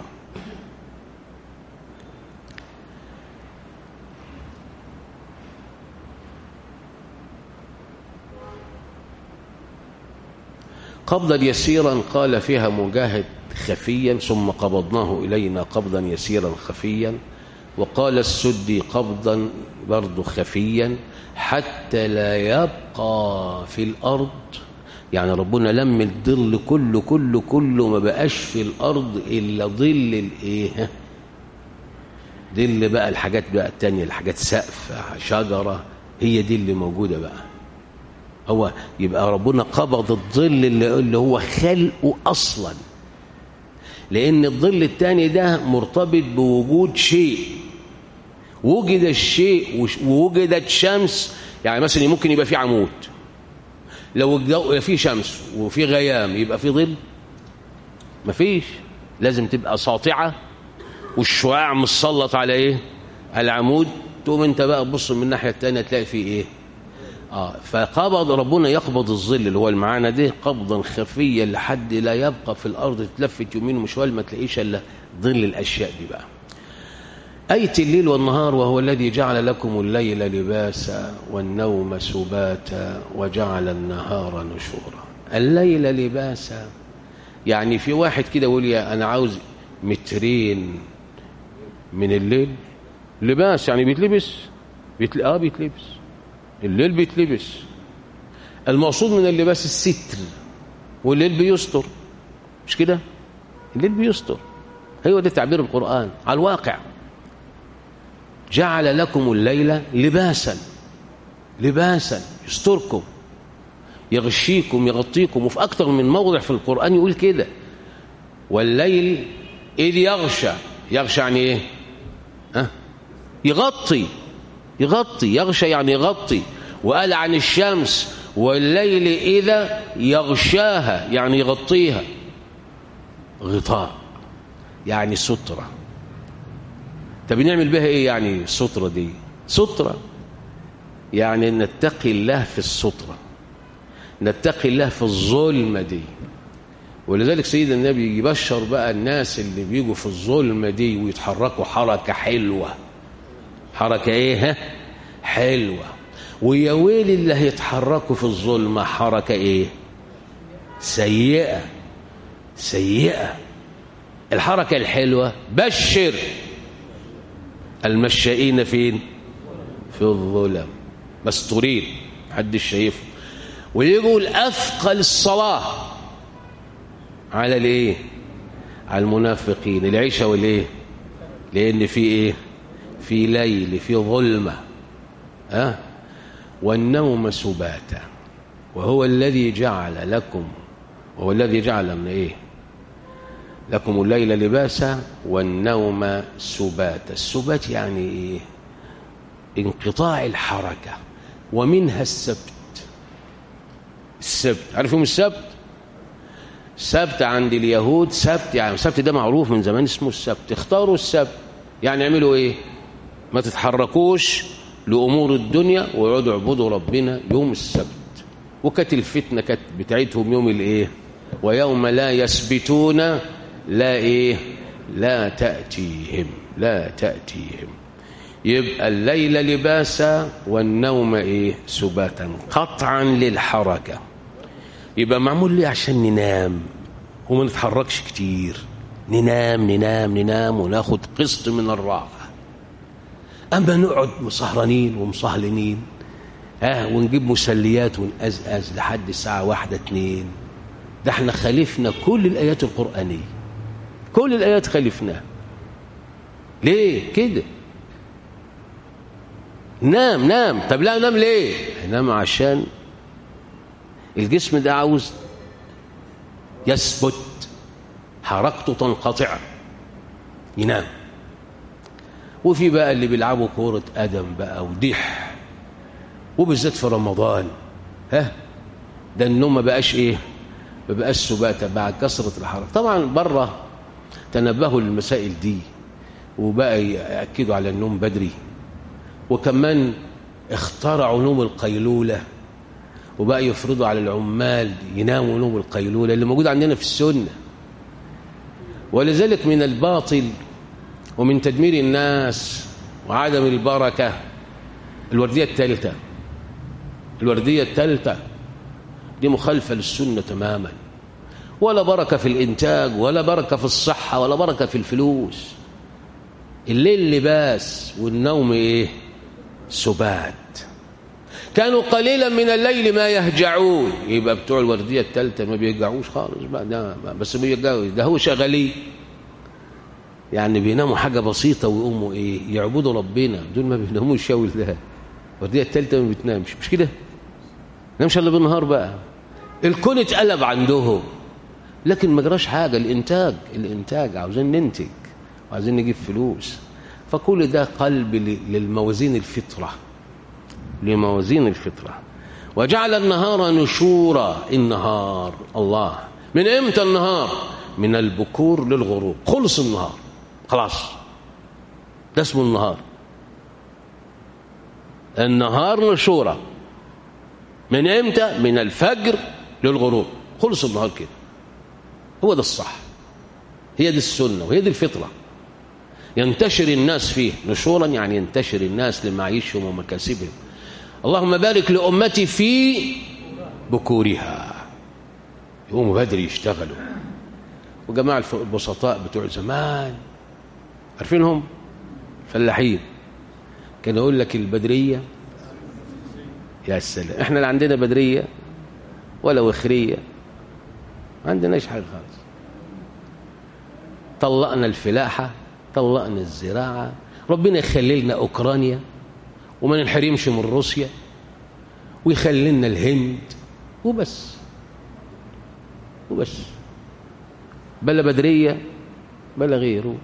قبضا يسيرا قال فيها مجاهد خفيا، ثم قبضناه إلينا قبضا يسيرا خفيا. وقال السدي قبضا برضو خفيا حتى لا يبقى في الأرض. يعني ربنا لم الظل كله ما بقاش في الأرض إلا ظل الإيه؟ ظل بقى الحاجات بقى التانية، الحاجات سقف شجرة، هي دي اللي موجودة بقى. هو يبقى ربنا قبض الظل اللي هو خلقه أصلا، لأن الظل الثاني ده مرتبط بوجود شيء. وجد الشيء ووجدت شمس. يعني مثلا ممكن يبقى في عمود، لو في شمس وفي غيام يبقى في ظل؟ مفيش. لازم تبقى ساطعة والشعاع مسلط على ايه؟ على العمود. تقوم انت بقى تبص من الناحية الثانية تلاقي فيه ايه؟ فقبض ربنا يقبض الظل اللي هو المعنى ده قبضا خفيا لحد لا يبقى في الأرض تلفت يمين وشمال ما تلاقيش إلا ظل الأشياء دي بقى. آية الليل والنهار وهو الذي جعل لكم الليل لباسا والنوم سباتا وجعل النهار نشورا. الليل لباسا يعني في واحد كده يقول يا أنا عاوز مترين من الليل. لباس يعني بيتلبس، بيتلبس الليل، بيتلبس. المقصود من اللباس الستر، والليل بيستر، مش كده؟ الليل بيستر، هو ده تعبير القرآن على الواقع. جعل لكم الليل لباسا، لباسا يستركم يغشيكم يغطيكم. وفي أكثر من موضع في القرآن يقول كده والليل إذ يغشى. يغشى يعني إيه؟ يغطي، يغشى يعني يغطي. وقال عن الشمس والليل إذا يغشاها يعني يغطيها. غطاء يعني سترة. طب نعمل بها إيه يعني السترة دي؟ سترة يعني نتقي الله في السترة، نتقي الله في الظلمة دي. ولذلك سيدنا النبي يبشر بقى الناس اللي بيجوا في الظلمة دي ويتحركوا حركة حلوة. حركة ايه؟ حلوة. ويا ويل اللي هيتحركوا في الظلمة حركة ايه؟ سيئة. سيئة. الحركة الحلوة بشر المشائين فين؟ في الظلم مستورين محدش شايفه. ويقول أثقل الصلاة على الايه؟ على المنافقين العشاء والايه؟ لأن في ايه؟ في ليل، في ظلمة. والنوم سباتا وهو الذي جعل لكم، وهو الذي جعل من ايه؟ لكم الليل لباسا والنوم سباتا. السبات يعني ايه؟ انقطاع الحركة. ومنها السبت. السبت عارفين السبت؟ السبت عند اليهود سبت، يعني السبت ده معروف من زمان اسمه السبت. اختاروا السبت يعني يعملوا ايه؟ ما تتحركوش لأمور الدنيا ويقعدوا يعبدوا ربنا يوم السبت. وكانت الفتنة كانت بتاعتهم يوم الايه؟ ويوم لا يسبتون لا تأتيهم. يبقى الليل لباسا والنوم سباتا، قطعا للحركة. يبقى معمول ليه؟ عشان ننام وما نتحركش كتير، ننام وناخد قسط من الراحة. أما نقعد مسهرانين ومصهلنين ونجيب مسليات ونقزقز لحد الساعة 1-2، ده احنا خالفنا كل الآيات القرآنية، كل الآيات خالفناها. ليه كده؟ نام. طب لا نام ليه؟ نام عشان الجسم ده عاوز يثبت، حركته تنقطع، ينام. وفي بقى اللي بيلعبوا كورة قدم بقى ودح، وبالذات في رمضان ده النوم ما بقاش ما بقاش سباتة بعد كثرة الحركة. طبعا بره تنبهوا للمسائل دي وبقى يأكدوا على النوم بدري، وكمان اخترعوا نوم القيلولة، وبقى يفرضوا على العمال يناموا نوم القيلولة اللي موجود عندنا في السنة. ولذلك من الباطل ومن تدمير الناس وعدم البركة الوردية الثالثة دي مخالفة للسنة تماما، ولا بركة في الإنتاج ولا بركة في الصحة ولا بركة في الفلوس. الليل لباس والنوم سبات. كانوا قليلا من الليل ما يهجعون. يبقى بتوع الوردية الثالثة ما بيهجعوش خالص بقى، بس بيهجعوا، ده هو شغالين يعني بيناموا حاجة بسيطة ويقوموا يعبدوا ربنا. دول ما بيناموش يا ولاد. الوردية الثالثة ما بتنامش، مش كده؟ نامش الا بالنهار بقى. الكون اتقلب عندهم، لكن ما جراش حاجة. الإنتاج عاوزين ننتج وعاوزين نجيب فلوس. فكل ده قلب للموازين الفطرة. وجعل النهار نشورا. النهار الله من امتى النهار؟ من البكور للغروب. خلص النهار خلاص، ده اسمه النهار نشورا. من امتى؟ من الفجر للغروب. خلص النهار كده. هو ده الصح، هي دي السنة وهي دي الفطرة. ينتشر الناس فيه نشورا، يعني ينتشر الناس لمعيشهم ومكاسبهم. اللهم بارك لأمتي في بكورها، يقوموا بدري يشتغلوا. وجماعة البسطاء بتوع زمان عارفينهم، فلاحين، كان يقول لك البدرية. يا سلام، احنا لا عندنا بدرية ولا وخرية، ما عندناش حاجة خالص. طلقنا الفلاحة، طلقنا الزراعة. ربنا يخلي لنا أوكرانيا وما ننحرمش من روسيا، ويخلي لنا الهند وبس بلا بدرية بلا غيره.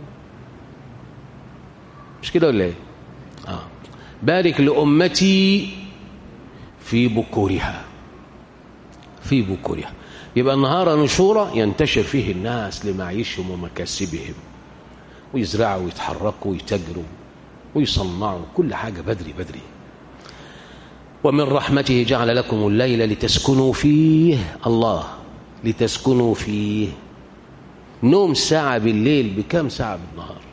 مش كده ولا ايه؟ بارك لأمتي في بكورها. يبقى النهار نشورا ينتشر فيه الناس لمعيشهم ومكاسبهم، ويزرعوا ويتحركوا ويتجروا ويصنعوا كل حاجة بدري. ومن رحمته جعل لكم الليل لتسكنوا فيه. الله، لتسكنوا فيه. نوم ساعة بالليل بكم ساعة بالنهار؟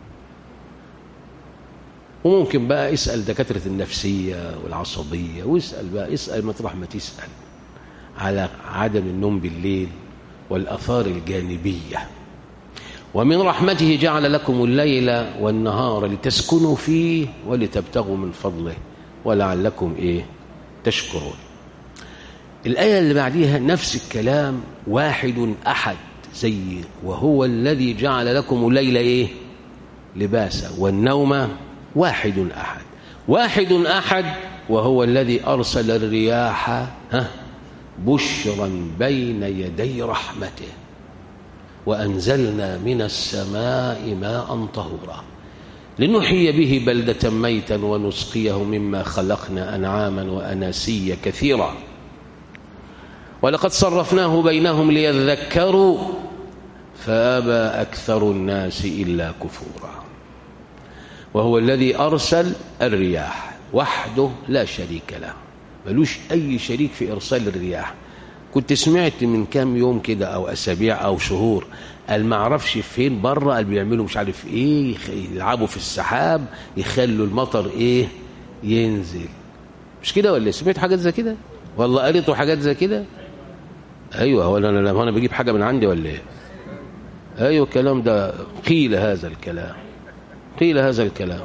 وممكن بقى اسأل دكاترة النفسية والعصبية، اسأل مطرح ما تسأل على عدم النوم بالليل والآثار الجانبية. ومن رحمته جعل لكم الليل والنهار لتسكنوا فيه ولتبتغوا من فضله ولعلكم تشكرون. الآية اللي بعديها نفس الكلام، واحد أحد، زي وهو الذي جعل لكم الليل لباسا والنوم واحد أحد وهو الذي أرسل الرياح بشرا بين يدي رحمته وأنزلنا من السماء ماء طهورا لنحيي به بلدة ميتا ونسقيه مما خلقنا أنعاما وأناسيا كثيرا ولقد صرفناه بينهم ليذكروا فأبى أكثر الناس إلا كفورا. وهو الذي أرسل الرياح وحده لا شريك له، ملوش أي شريك في إرسال الرياح. كنت سمعت من كام يوم كده او اسابيع او شهور، قال ما اعرفش فين بره، قال بيعملوا مش عارف ايه، يلعبوا في السحاب يخلوا المطر ايه ينزل. مش كده ولا سمعت حاجات زي كده؟ والله قريتوا حاجات زي كده؟ ايوه. هو انا بجيب حاجه من عندي ولا ايه؟ ايوه الكلام ده قيل هذا الكلام، قيل هذا الكلام.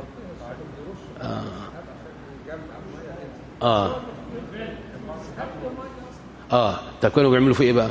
طب كانوا بيعملوا فيه ايه بقى؟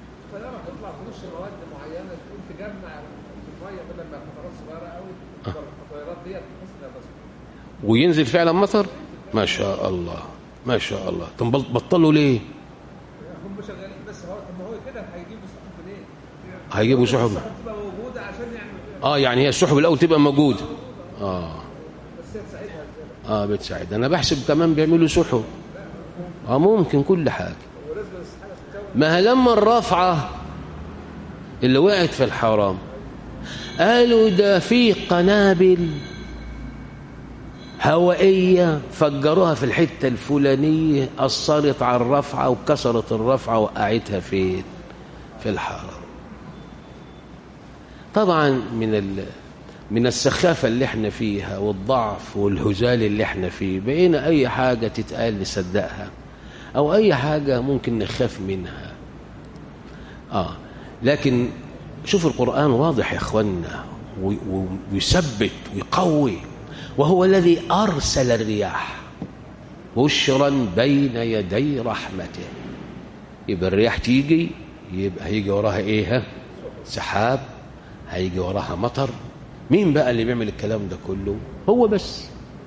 وينزل فعلا مطر؟ ما شاء الله ما شاء الله. طب بطلوا ليه؟ هم شغالين بس. هو كده هيجيبوا سحب ليه؟ هيجيبوا سحب تبقى موجوده عشان يعني يعني هي السحب الاول تبقى موجوده. بس هي تساعدها ازاي؟ بتساعد. انا بحسب كمان بيعملوا سحب. ممكن كل حاجه. ما لما الرافعه اللي وقعت في الحرام قالوا ده في قنابل هوائية فجروها في الحتة الفلانية، أثرت على الرفعة وكسرت الرفعة وقعتها في الحرام. طبعا من السخافة اللي احنا فيها والضعف والهزال اللي احنا فيه بقينا أي حاجة تتقال نصدقها، أو أي حاجة ممكن نخاف منها. لكن شوف القرآن واضح يا أخوانا، ويثبت ويقوي. وهو الذي أرسل الرياح بشرا بين يدي رحمته. يبقى الرياح تيجي، يبقى هيجي وراها ايه؟ سحاب، هيجي وراها مطر. مين بقى اللي بيعمل الكلام ده كله؟ هو بس.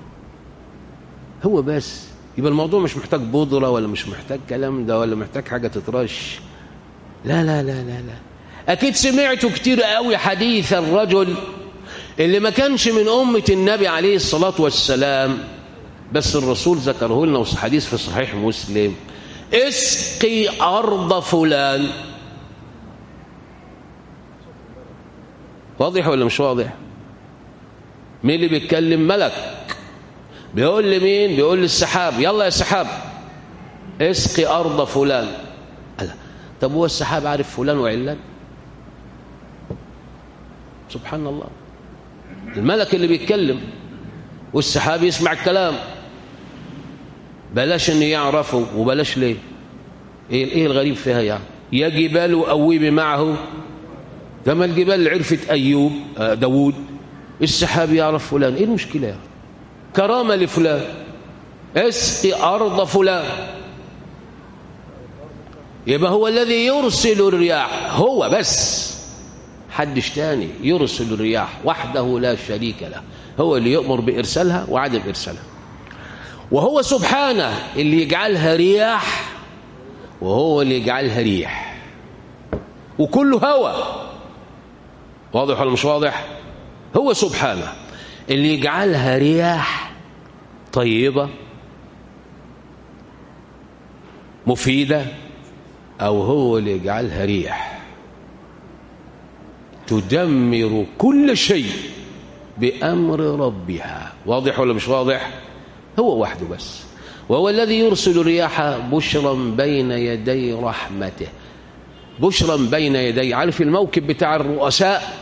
هو بس. يبقى الموضوع مش محتاج بودرة، ولا مش محتاج كلام ده، ولا محتاج حاجة تترش. لا لا لا لا لا. أكيد سمعتوا كتير قوي حديث الرجل اللي ما كانش من أمة النبي عليه الصلاة والسلام، بس الرسول ذكره لنا حديث في صحيح مسلم: اسقي أرض فلان. واضح ولا مش واضح؟ مين اللي بيتكلم؟ ملك بيقول لمين؟ بيقول للسحاب: يلا يا سحاب اسقي أرض فلان. طب هو السحاب عارف فلان وعلان؟ سبحان الله. الملك اللي بيتكلم والسحاب يسمع الكلام. بلاش ان يعرفوا، وبلاش ليه؟ ايه الغريب فيها يعني؟ يا جبال أوبي معه، كما الجبال عرفت أيوب داود، السحاب يعرف فلان. ايه المشكلة يعني؟ كرامة لفلان. اسقي أرض فلان. يبقى هو الذي يرسل الرياح، هو بس، حدش تاني. يرسل الرياح وحده لا شريك له. هو اللي يؤمر بإرسالها وعدم إرسالها. وهو سبحانه اللي يجعلها رياح، وهو اللي يجعلها ريح، وكله هوا. واضح ولا مش واضح؟ هو سبحانه اللي يجعلها رياح طيبة مفيدة، أو هو اللي يجعلها ريح تدمر كل شيء بأمر ربها. واضح ولا مش واضح؟ هو وحده بس. وهو الذي يرسل الرياح بشرا بين يدي رحمته. بشرا بين يدي. عارف الموكب بتاع الرؤساء؟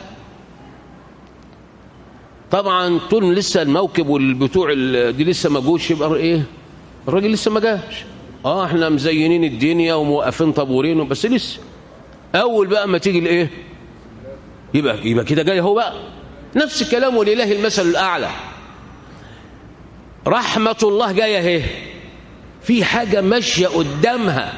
طبعا طول لسه الموكب والبتوع دي لسه ما جوش، يبقى ايه؟ الراجل لسه ما جاش. احنا مزينين الدنيا وموقفين طابورين بس لسه. اول بقى ما تيجي الايه؟ يبقى كده جاي هو بقى. نفس الكلام، ولله المثل الاعلى. رحمة الله جايه اهي، في حاجة ماشية قدامها.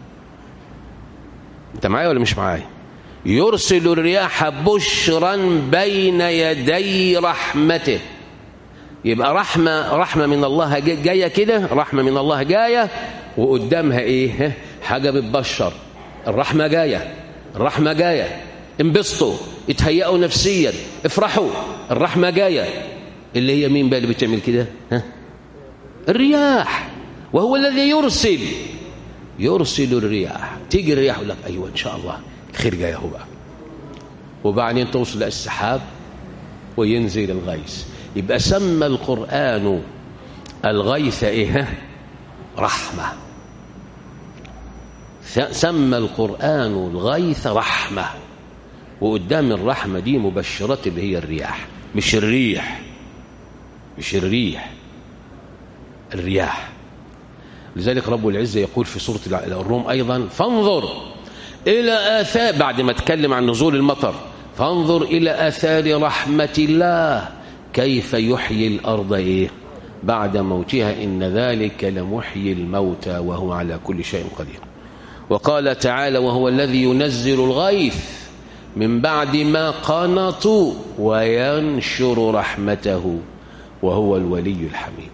انت معايا ولا مش معايا؟ يرسل الرياح بشرا بين يدي رحمته. يبقى رحمة من الله جاية كده، رحمة من الله جاية، وقدامها ايه؟ حاجة بتبشر. الرحمة جاية، الرحمة جاية. انبسطوا، اتهيئوا نفسيا، افرحوا. الرحمة جاية. اللي هي مين بقى اللي بتعمل كده؟ الرياح. وهو الذي يرسل الرياح. تيجي الرياح يقول لك ايوه ان شاء الله الخير جاي اهو بقى، وبعدين توصل السحاب وينزل الغيث. يبقى سمى القرآن الغيث ايه؟ رحمة. سمى القرآن الغيث رحمة، وقدام الرحمة دي مبشرات اللي هي الرياح، مش الريح، مش الريح، الرياح. لذلك رب العزة يقول في سورة الروم أيضا: فانظر إلى آثار، بعد ما تكلم عن نزول المطر، فانظر إلى آثار رحمة الله كيف يحيي الأرض إيه بعد موتها إن ذلك لمحيي الموتى وهو على كل شيء قدير. وقال تعالى: وهو الذي ينزل الغيث من بعد ما قنطوا وينشر رحمته وهو الولي الحميد.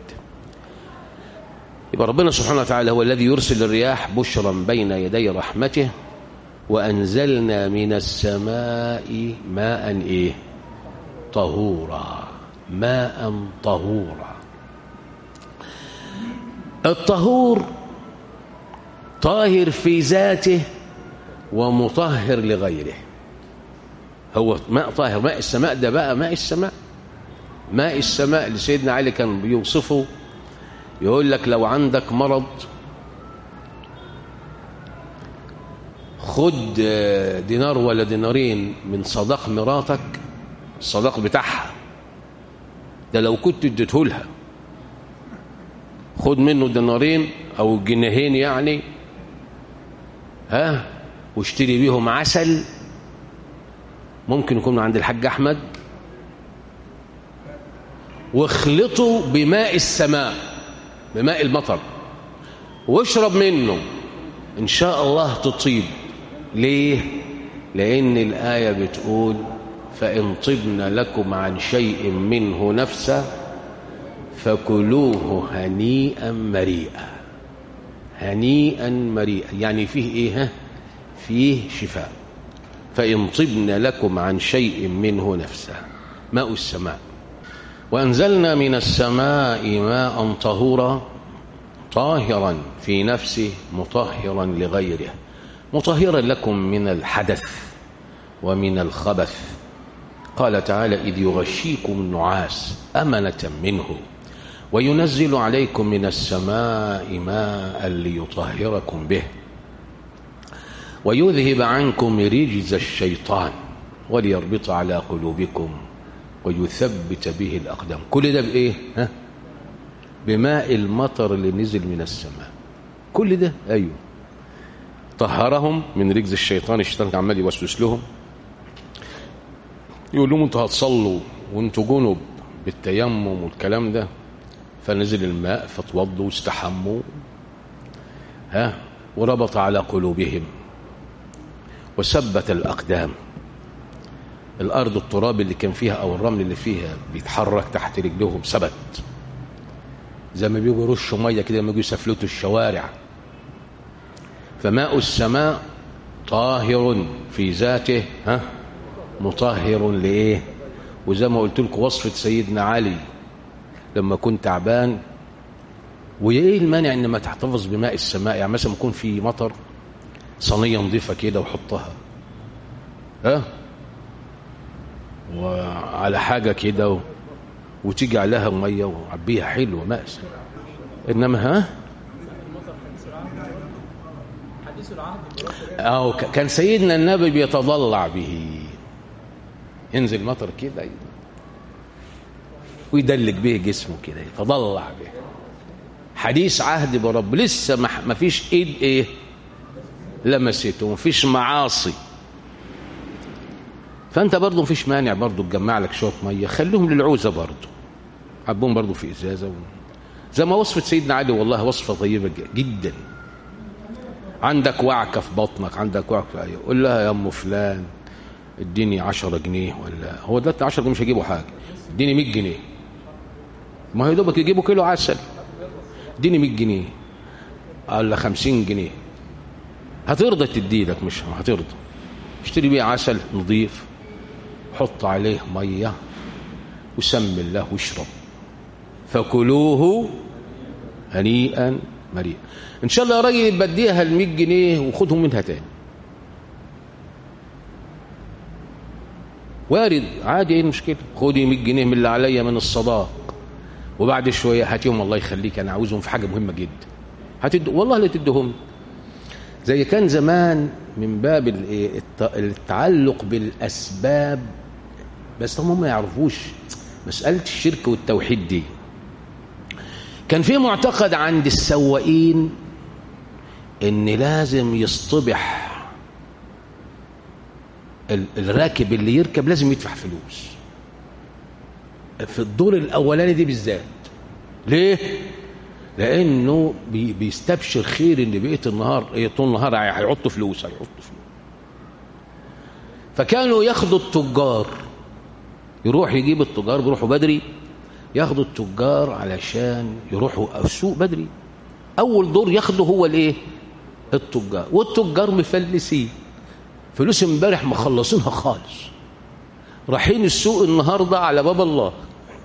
يبقى ربنا سبحانه وتعالى هو الذي يرسل الرياح بشرا بين يدي رحمته. وأنزلنا من السماء ماء إيه؟ طهورا، ماء طهورا. الطهور طاهر في ذاته ومطهر لغيره. هو ماء طاهر. ماء السماء ده بقى ماء السماء، ماء السماء اللي سيدنا علي كان بيوصفه، يقول لك: لو عندك مرض خد دينار ولا دينارين من صداق مراتك، الصداق بتاعها ده لو كنت اديته لها، خد منه دينارين او جنيهين يعني، واشتري بيهم عسل، ممكن يكون من عند الحاج احمد، واخلطه بماء السماء، بماء المطر، واشرب منه، ان شاء الله تطيب. ليه؟ لان الايه بتقول: فان طبن لكم عن شيء منه نفسا فكلوه هنيئا مريئا. هنيئا مريئا يعني فيه ايه؟ فيه شفاء. فان طبن لكم عن شيء منه نفسا، ماء السماء. وانزلنا من السماء ماء طهورا طاهرا في نفسه مطهرا لغيره، مطهرا لكم من الحدث ومن الخبث. قال تعالى: إذ يغشيكم النعاس أمنة منه وينزل عليكم من السماء ماء ليطهركم به ويذهب عنكم رجز الشيطان وليربط على قلوبكم ويثبت به الأقدام. كل ده بإيه؟ بماء المطر اللي نزل من السماء. كل ده أيوه طهرهم من رجز الشيطان. الشيطان كان عمال يوسوس لهم، يقول لهم: انتوا هتصلوا وانتوا جنب بالتيمم والكلام ده، فنزل الماء فتوضوا واستحموا، وربط على قلوبهم وثبت الأقدام. الأرض، التراب اللي كان فيها أو الرمل اللي فيها بيتحرك تحت رجلهم، ثبت، زي ما بيجوا يرشوا ميه كده لما يجوا يسفلتوا الشوارع. فماء السماء طاهر في ذاته، مطهر لإيه؟ وزي ما قلت لكم وصفة سيدنا علي لما كنت تعبان، وإيه المانع إن ما تحتفظ بماء السماء؟ يعني مثلا يكون في مطر، صينية نظيفة كده وحطها وعلى حاجة كده وتيجي عليها مية وعبيها حلوة ماء السماء. إنما كان سيدنا النبي بيتضلع به، ينزل مطر كده ويدلك به جسمه كده، يتضلع به، حديث عهد برب، لسه ما فيش ايد لمسته، ما فيش معاصي. فانت برضه ما فيش مانع برضه تجمع لك شويه ميه، خليهم للعوزه برضه، حبهم برضه في ازازه زي ما وصفت سيدنا علي، والله وصفه طيبه جدا. عندك وعكه في بطنك، عندك وعكه، قول لها: يا ام فلان اديني 10 جنيه، ولا هو دلوقتي 10 جنيه مش هيجيبوا حاجه، اديني 100 جنيه، ما هي دوبك يجيبوا كيلو عسل، اديني 100 جنيه ولا 50 جنيه، هترضى تديلك؟ مش هترضى. اشتري بيه عسل نظيف، حط عليه ميه وسم الله واشرب، فكلوه هنيئا مريئا. ان شاء الله يا راجل بديها ال 100 جنيه وخدهم منها تاني، وارد عادي، ايه المشكله؟ خدي 100 جنيه من اللي عليا من الصداق، وبعد شويه هاتيهم الله يخليك انا عاوزهم في حاجه مهمه جدا، والله لا تديهم. زي كان زمان من باب التعلق بالأسباب، بس هم ما يعرفوش مسألة الشرك والتوحيد دي. كان في معتقد عند السواقين إن لازم يصطبح الراكب اللي يركب لازم يدفع فلوس في الدور الأولاني دي بالذات. ليه؟ لأنه بيستبشر خير إن بقية النهار طول النهار هيحطوا فلوس. فكانوا ياخدوا التجار، يروح يجيب التجار، بيروحوا بدري ياخدوا التجار علشان يروحوا السوق بدري. أول دور ياخدوا هو الإيه؟ التجار. والتجار مفلسين، فلوس امبارح مخلصينها خالص، رايحين السوق النهارده على باب الله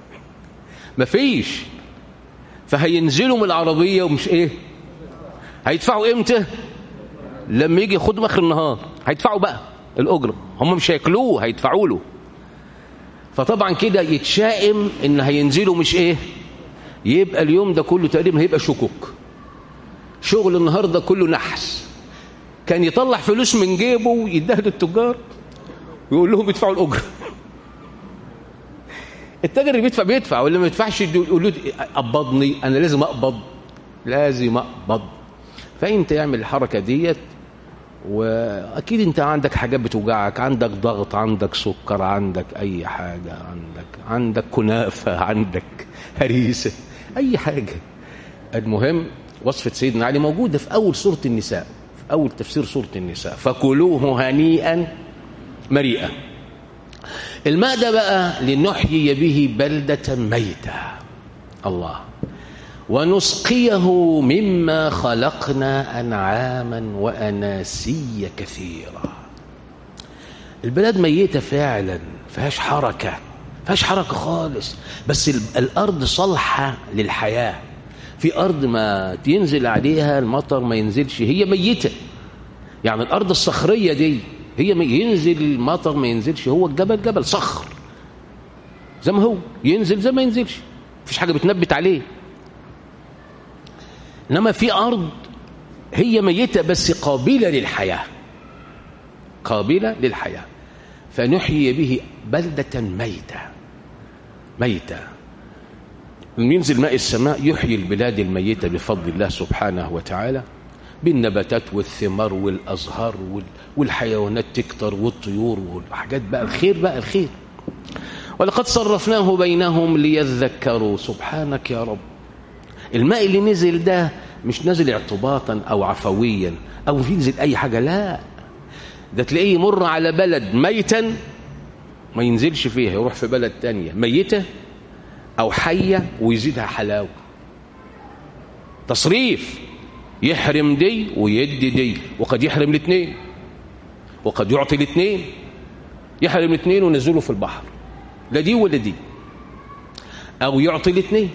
مفيش، فهينزلوا من العربية ومش إيه؟ هيدفعوا إمتى؟ لما يجي ياخدوا آخر النهار هيدفعوا بقى الأجرة، هم مش هياكلوه هيدفعوا له. فطبعا كده يتشائم إن هينزلوا مش إيه؟ يبقى اليوم ده كله تقريبا هيبقى شكوك، شغل النهارده كله نحس. كان يطلع فلوس من جيبه ويديها للتجار ويقول لهم يدفعوا الأجرة. التاجر اللي بيدفع واللي ما يدفعش يقول له قبضني، أنا لازم أقبض. فأنت يعمل الحركة ديت، وأكيد أنت عندك حاجات بتوجعك، عندك ضغط، عندك سكر، عندك أي حاجة، عندك كنافة، عندك هريسة، أي حاجة. المهم وصفة سيدنا علي موجودة في أول سورة النساء، في أول تفسير سورة النساء، فكلوه هنيئا مريئا. الماء ده بقى لنحيي به بلدة ميتة، الله، ونسقيه مما خلقنا أنعاما وأناسيا كثيرة. البلاد ميتة فعلا، فيهاش حركة خالص، بس الأرض صالحة للحياة. في أرض ما ينزل عليها المطر ما ينزلش، هي ميتة. يعني الأرض الصخرية دي هي ينزل المطر ما ينزلش، هو الجبل جبل صخر زي ما هو، ينزل زي ما ينزلش، مفيش حاجة بتنبت عليه. إنما في أرض هي ميتة بس قابلة للحياة، فنحيي به بلدة ميتة. ينزل ماء السماء يحيي البلاد الميتة بفضل الله سبحانه وتعالى، بالنباتات والثمار والأزهار والحيوانات تكتر والطيور والحاجات بقى الخير. ولقد صرفناه بينهم ليذكروا. سبحانك يا رب، الماء اللي نزل ده مش نازل اعتباطا أو عفويا أو ينزل أي حاجة، لا، ده تلاقيه يمر على بلد ميتا ما ينزلش فيها، يروح في بلد تانية ميتة أو حية ويزيدها حلاوة. تصريف، يحرم دي ويدي دي، وقد يحرم الاثنين، وقد يعطي الاثنين، يحرم الاثنين ونزله في البحر، لا دي ولا دي، أو يعطي الاثنين.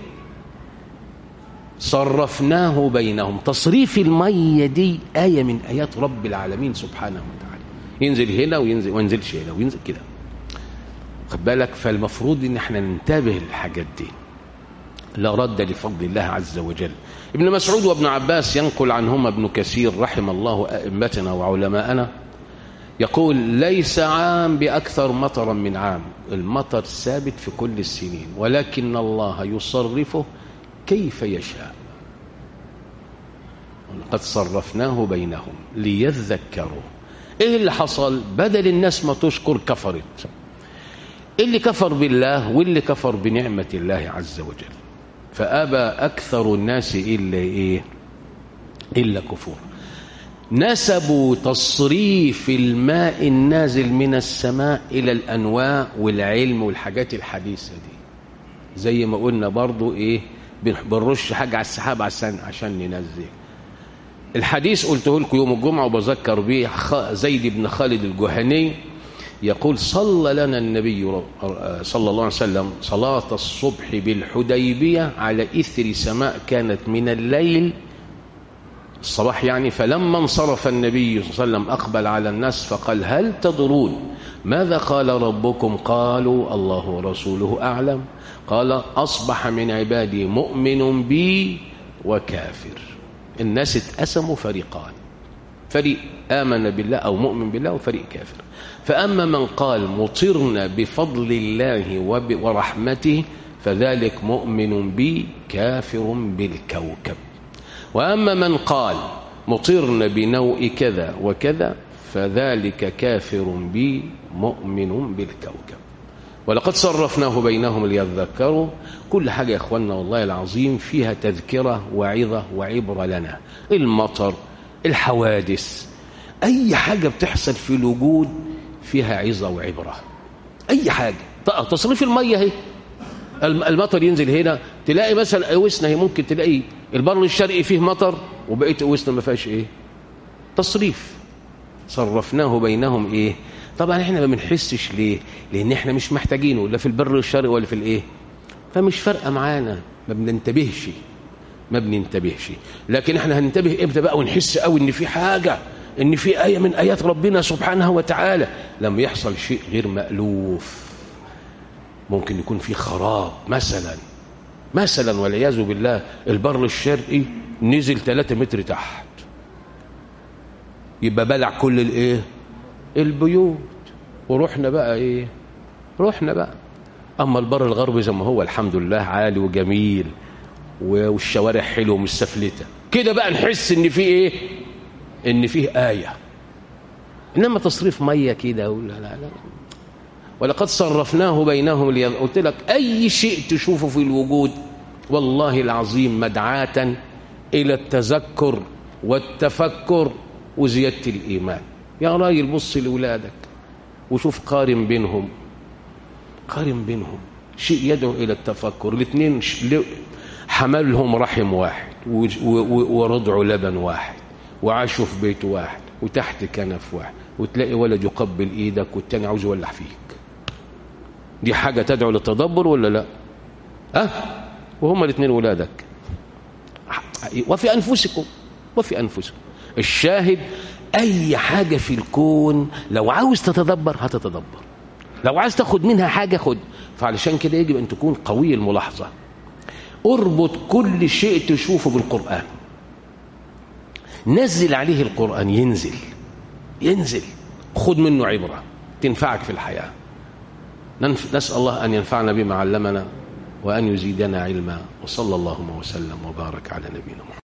صرفناه بينهم. تصريف المية دي آية من آيات رب العالمين سبحانه وتعالى، ينزل هنا وينزلش هنا وينزل كده، خد بالك. فالمفروض ان احنا ننتبه للحاجات دي، لا رد لفضل الله عز وجل. ابن مسعود وابن عباس ينقل عنهما ابن كثير رحم الله أئمتنا وعلماءنا، يقول: ليس عام بأكثر مطرا من عام، المطر ثابت في كل السنين، ولكن الله يصرفه كيف يشاء. قد صرفناه بينهم ليذكروا. ايه اللي حصل؟ بدل الناس ما تشكر كفرت، اللي كفر بالله واللي كفر بنعمة الله عز وجل، فأبى أكثر الناس إلا كفور. نسبوا تصريف الماء النازل من السماء إلى الأنواع والعلم والحاجات الحديثة دي، زي ما قلنا برضو بنرش حاجة على السحاب عشان ننزل. الحديث قلته لكم يوم الجمعة وبذكر به، زيد بن خالد الجهني يقول: صلى لنا النبي صلى الله عليه وسلم صلاة الصبح بالحديبية على إثر سماء كانت من الليل الصباح يعني، فلما انصرف النبي صلى الله عليه وسلم أقبل على الناس فقال: هل تدرون ماذا قال ربكم؟ قالوا: الله ورسوله أعلم. قال: أصبح من عبادي مؤمن بي وكافر. الناس اتقسموا فريقان، فريق آمن بالله أو مؤمن بالله وفريق كافر. فأما من قال مطرنا بفضل الله ورحمته فذلك مؤمن بي كافر بالكوكب. وأما من قال مطرنا بنوء كذا وكذا فذلك كافر بي مؤمن بالكوكب. ولقد صرفناه بينهم ليذكروا. كل حاجة يا أخوانا والله العظيم فيها تذكرة وعظة وعبرة لنا. المطر، الحوادث، أي حاجة بتحصل في الوجود فيها عظة وعبرة. أي حاجة. تصريف المية هي، المطر ينزل هنا تلاقي مثلا أوسنا هي ممكن تلاقي البر الشرقي فيه مطر وبقيت أوسنا ما فيهاش إيه؟ تصريف. صرفناه بينهم إيه؟ طبعا احنا ما بنحسش ليه؟ لأن احنا مش محتاجينه لا في البر الشرقي ولا في الإيه؟ فمش فارقة معانا، ما بننتبهش. لكن احنا هننتبه امتى بقى ونحس قوي ان في حاجة، ان في آية من آيات ربنا سبحانه وتعالى لما يحصل شيء غير مألوف. ممكن يكون في خراب مثلا والعياذ بالله البر الشرقي نزل 3 متر تحت، يبقى بلع كل الايه البيوت ورحنا بقى اما البر الغربي زي ما هو الحمد لله عالي وجميل والشوارع حلوه ومستفلته كده بقى نحس ان في ايه، ان فيه آية. انما تصريف ميه كده لا. ولقد صرفناه بينهم قلت لك اي شيء تشوفه في الوجود والله العظيم مدعاة الى التذكر والتفكر وزيادة الإيمان. يا راجل بص لأولادك وشوف قارن بينهم شيء يدعو إلى التفكر. الاثنين حملهم رحم واحد ورضعوا لبن واحد وعاشوا في بيت واحد وتحت كنف واحد، وتلاقي ولد يقبل إيدك والتاني عاوز يولع فيك. دي حاجة تدعو للتدبر ولا لا؟ وهما الاثنين ولادك. وفي أنفسكم الشاهد أي حاجة في الكون لو عاوز تتدبر هتتدبر، لو عاوز تاخد منها حاجة خد. فعلشان كده يجب أن تكون قوي الملاحظة. اربط كل شيء تشوفه بالقرآن، نزل عليه القرآن ينزل خد منه عبرة تنفعك في الحياة. نسأل الله أن ينفعنا بما علمنا وأن يزيدنا علما. وصلى الله وسلم وبارك على نبينا محمد.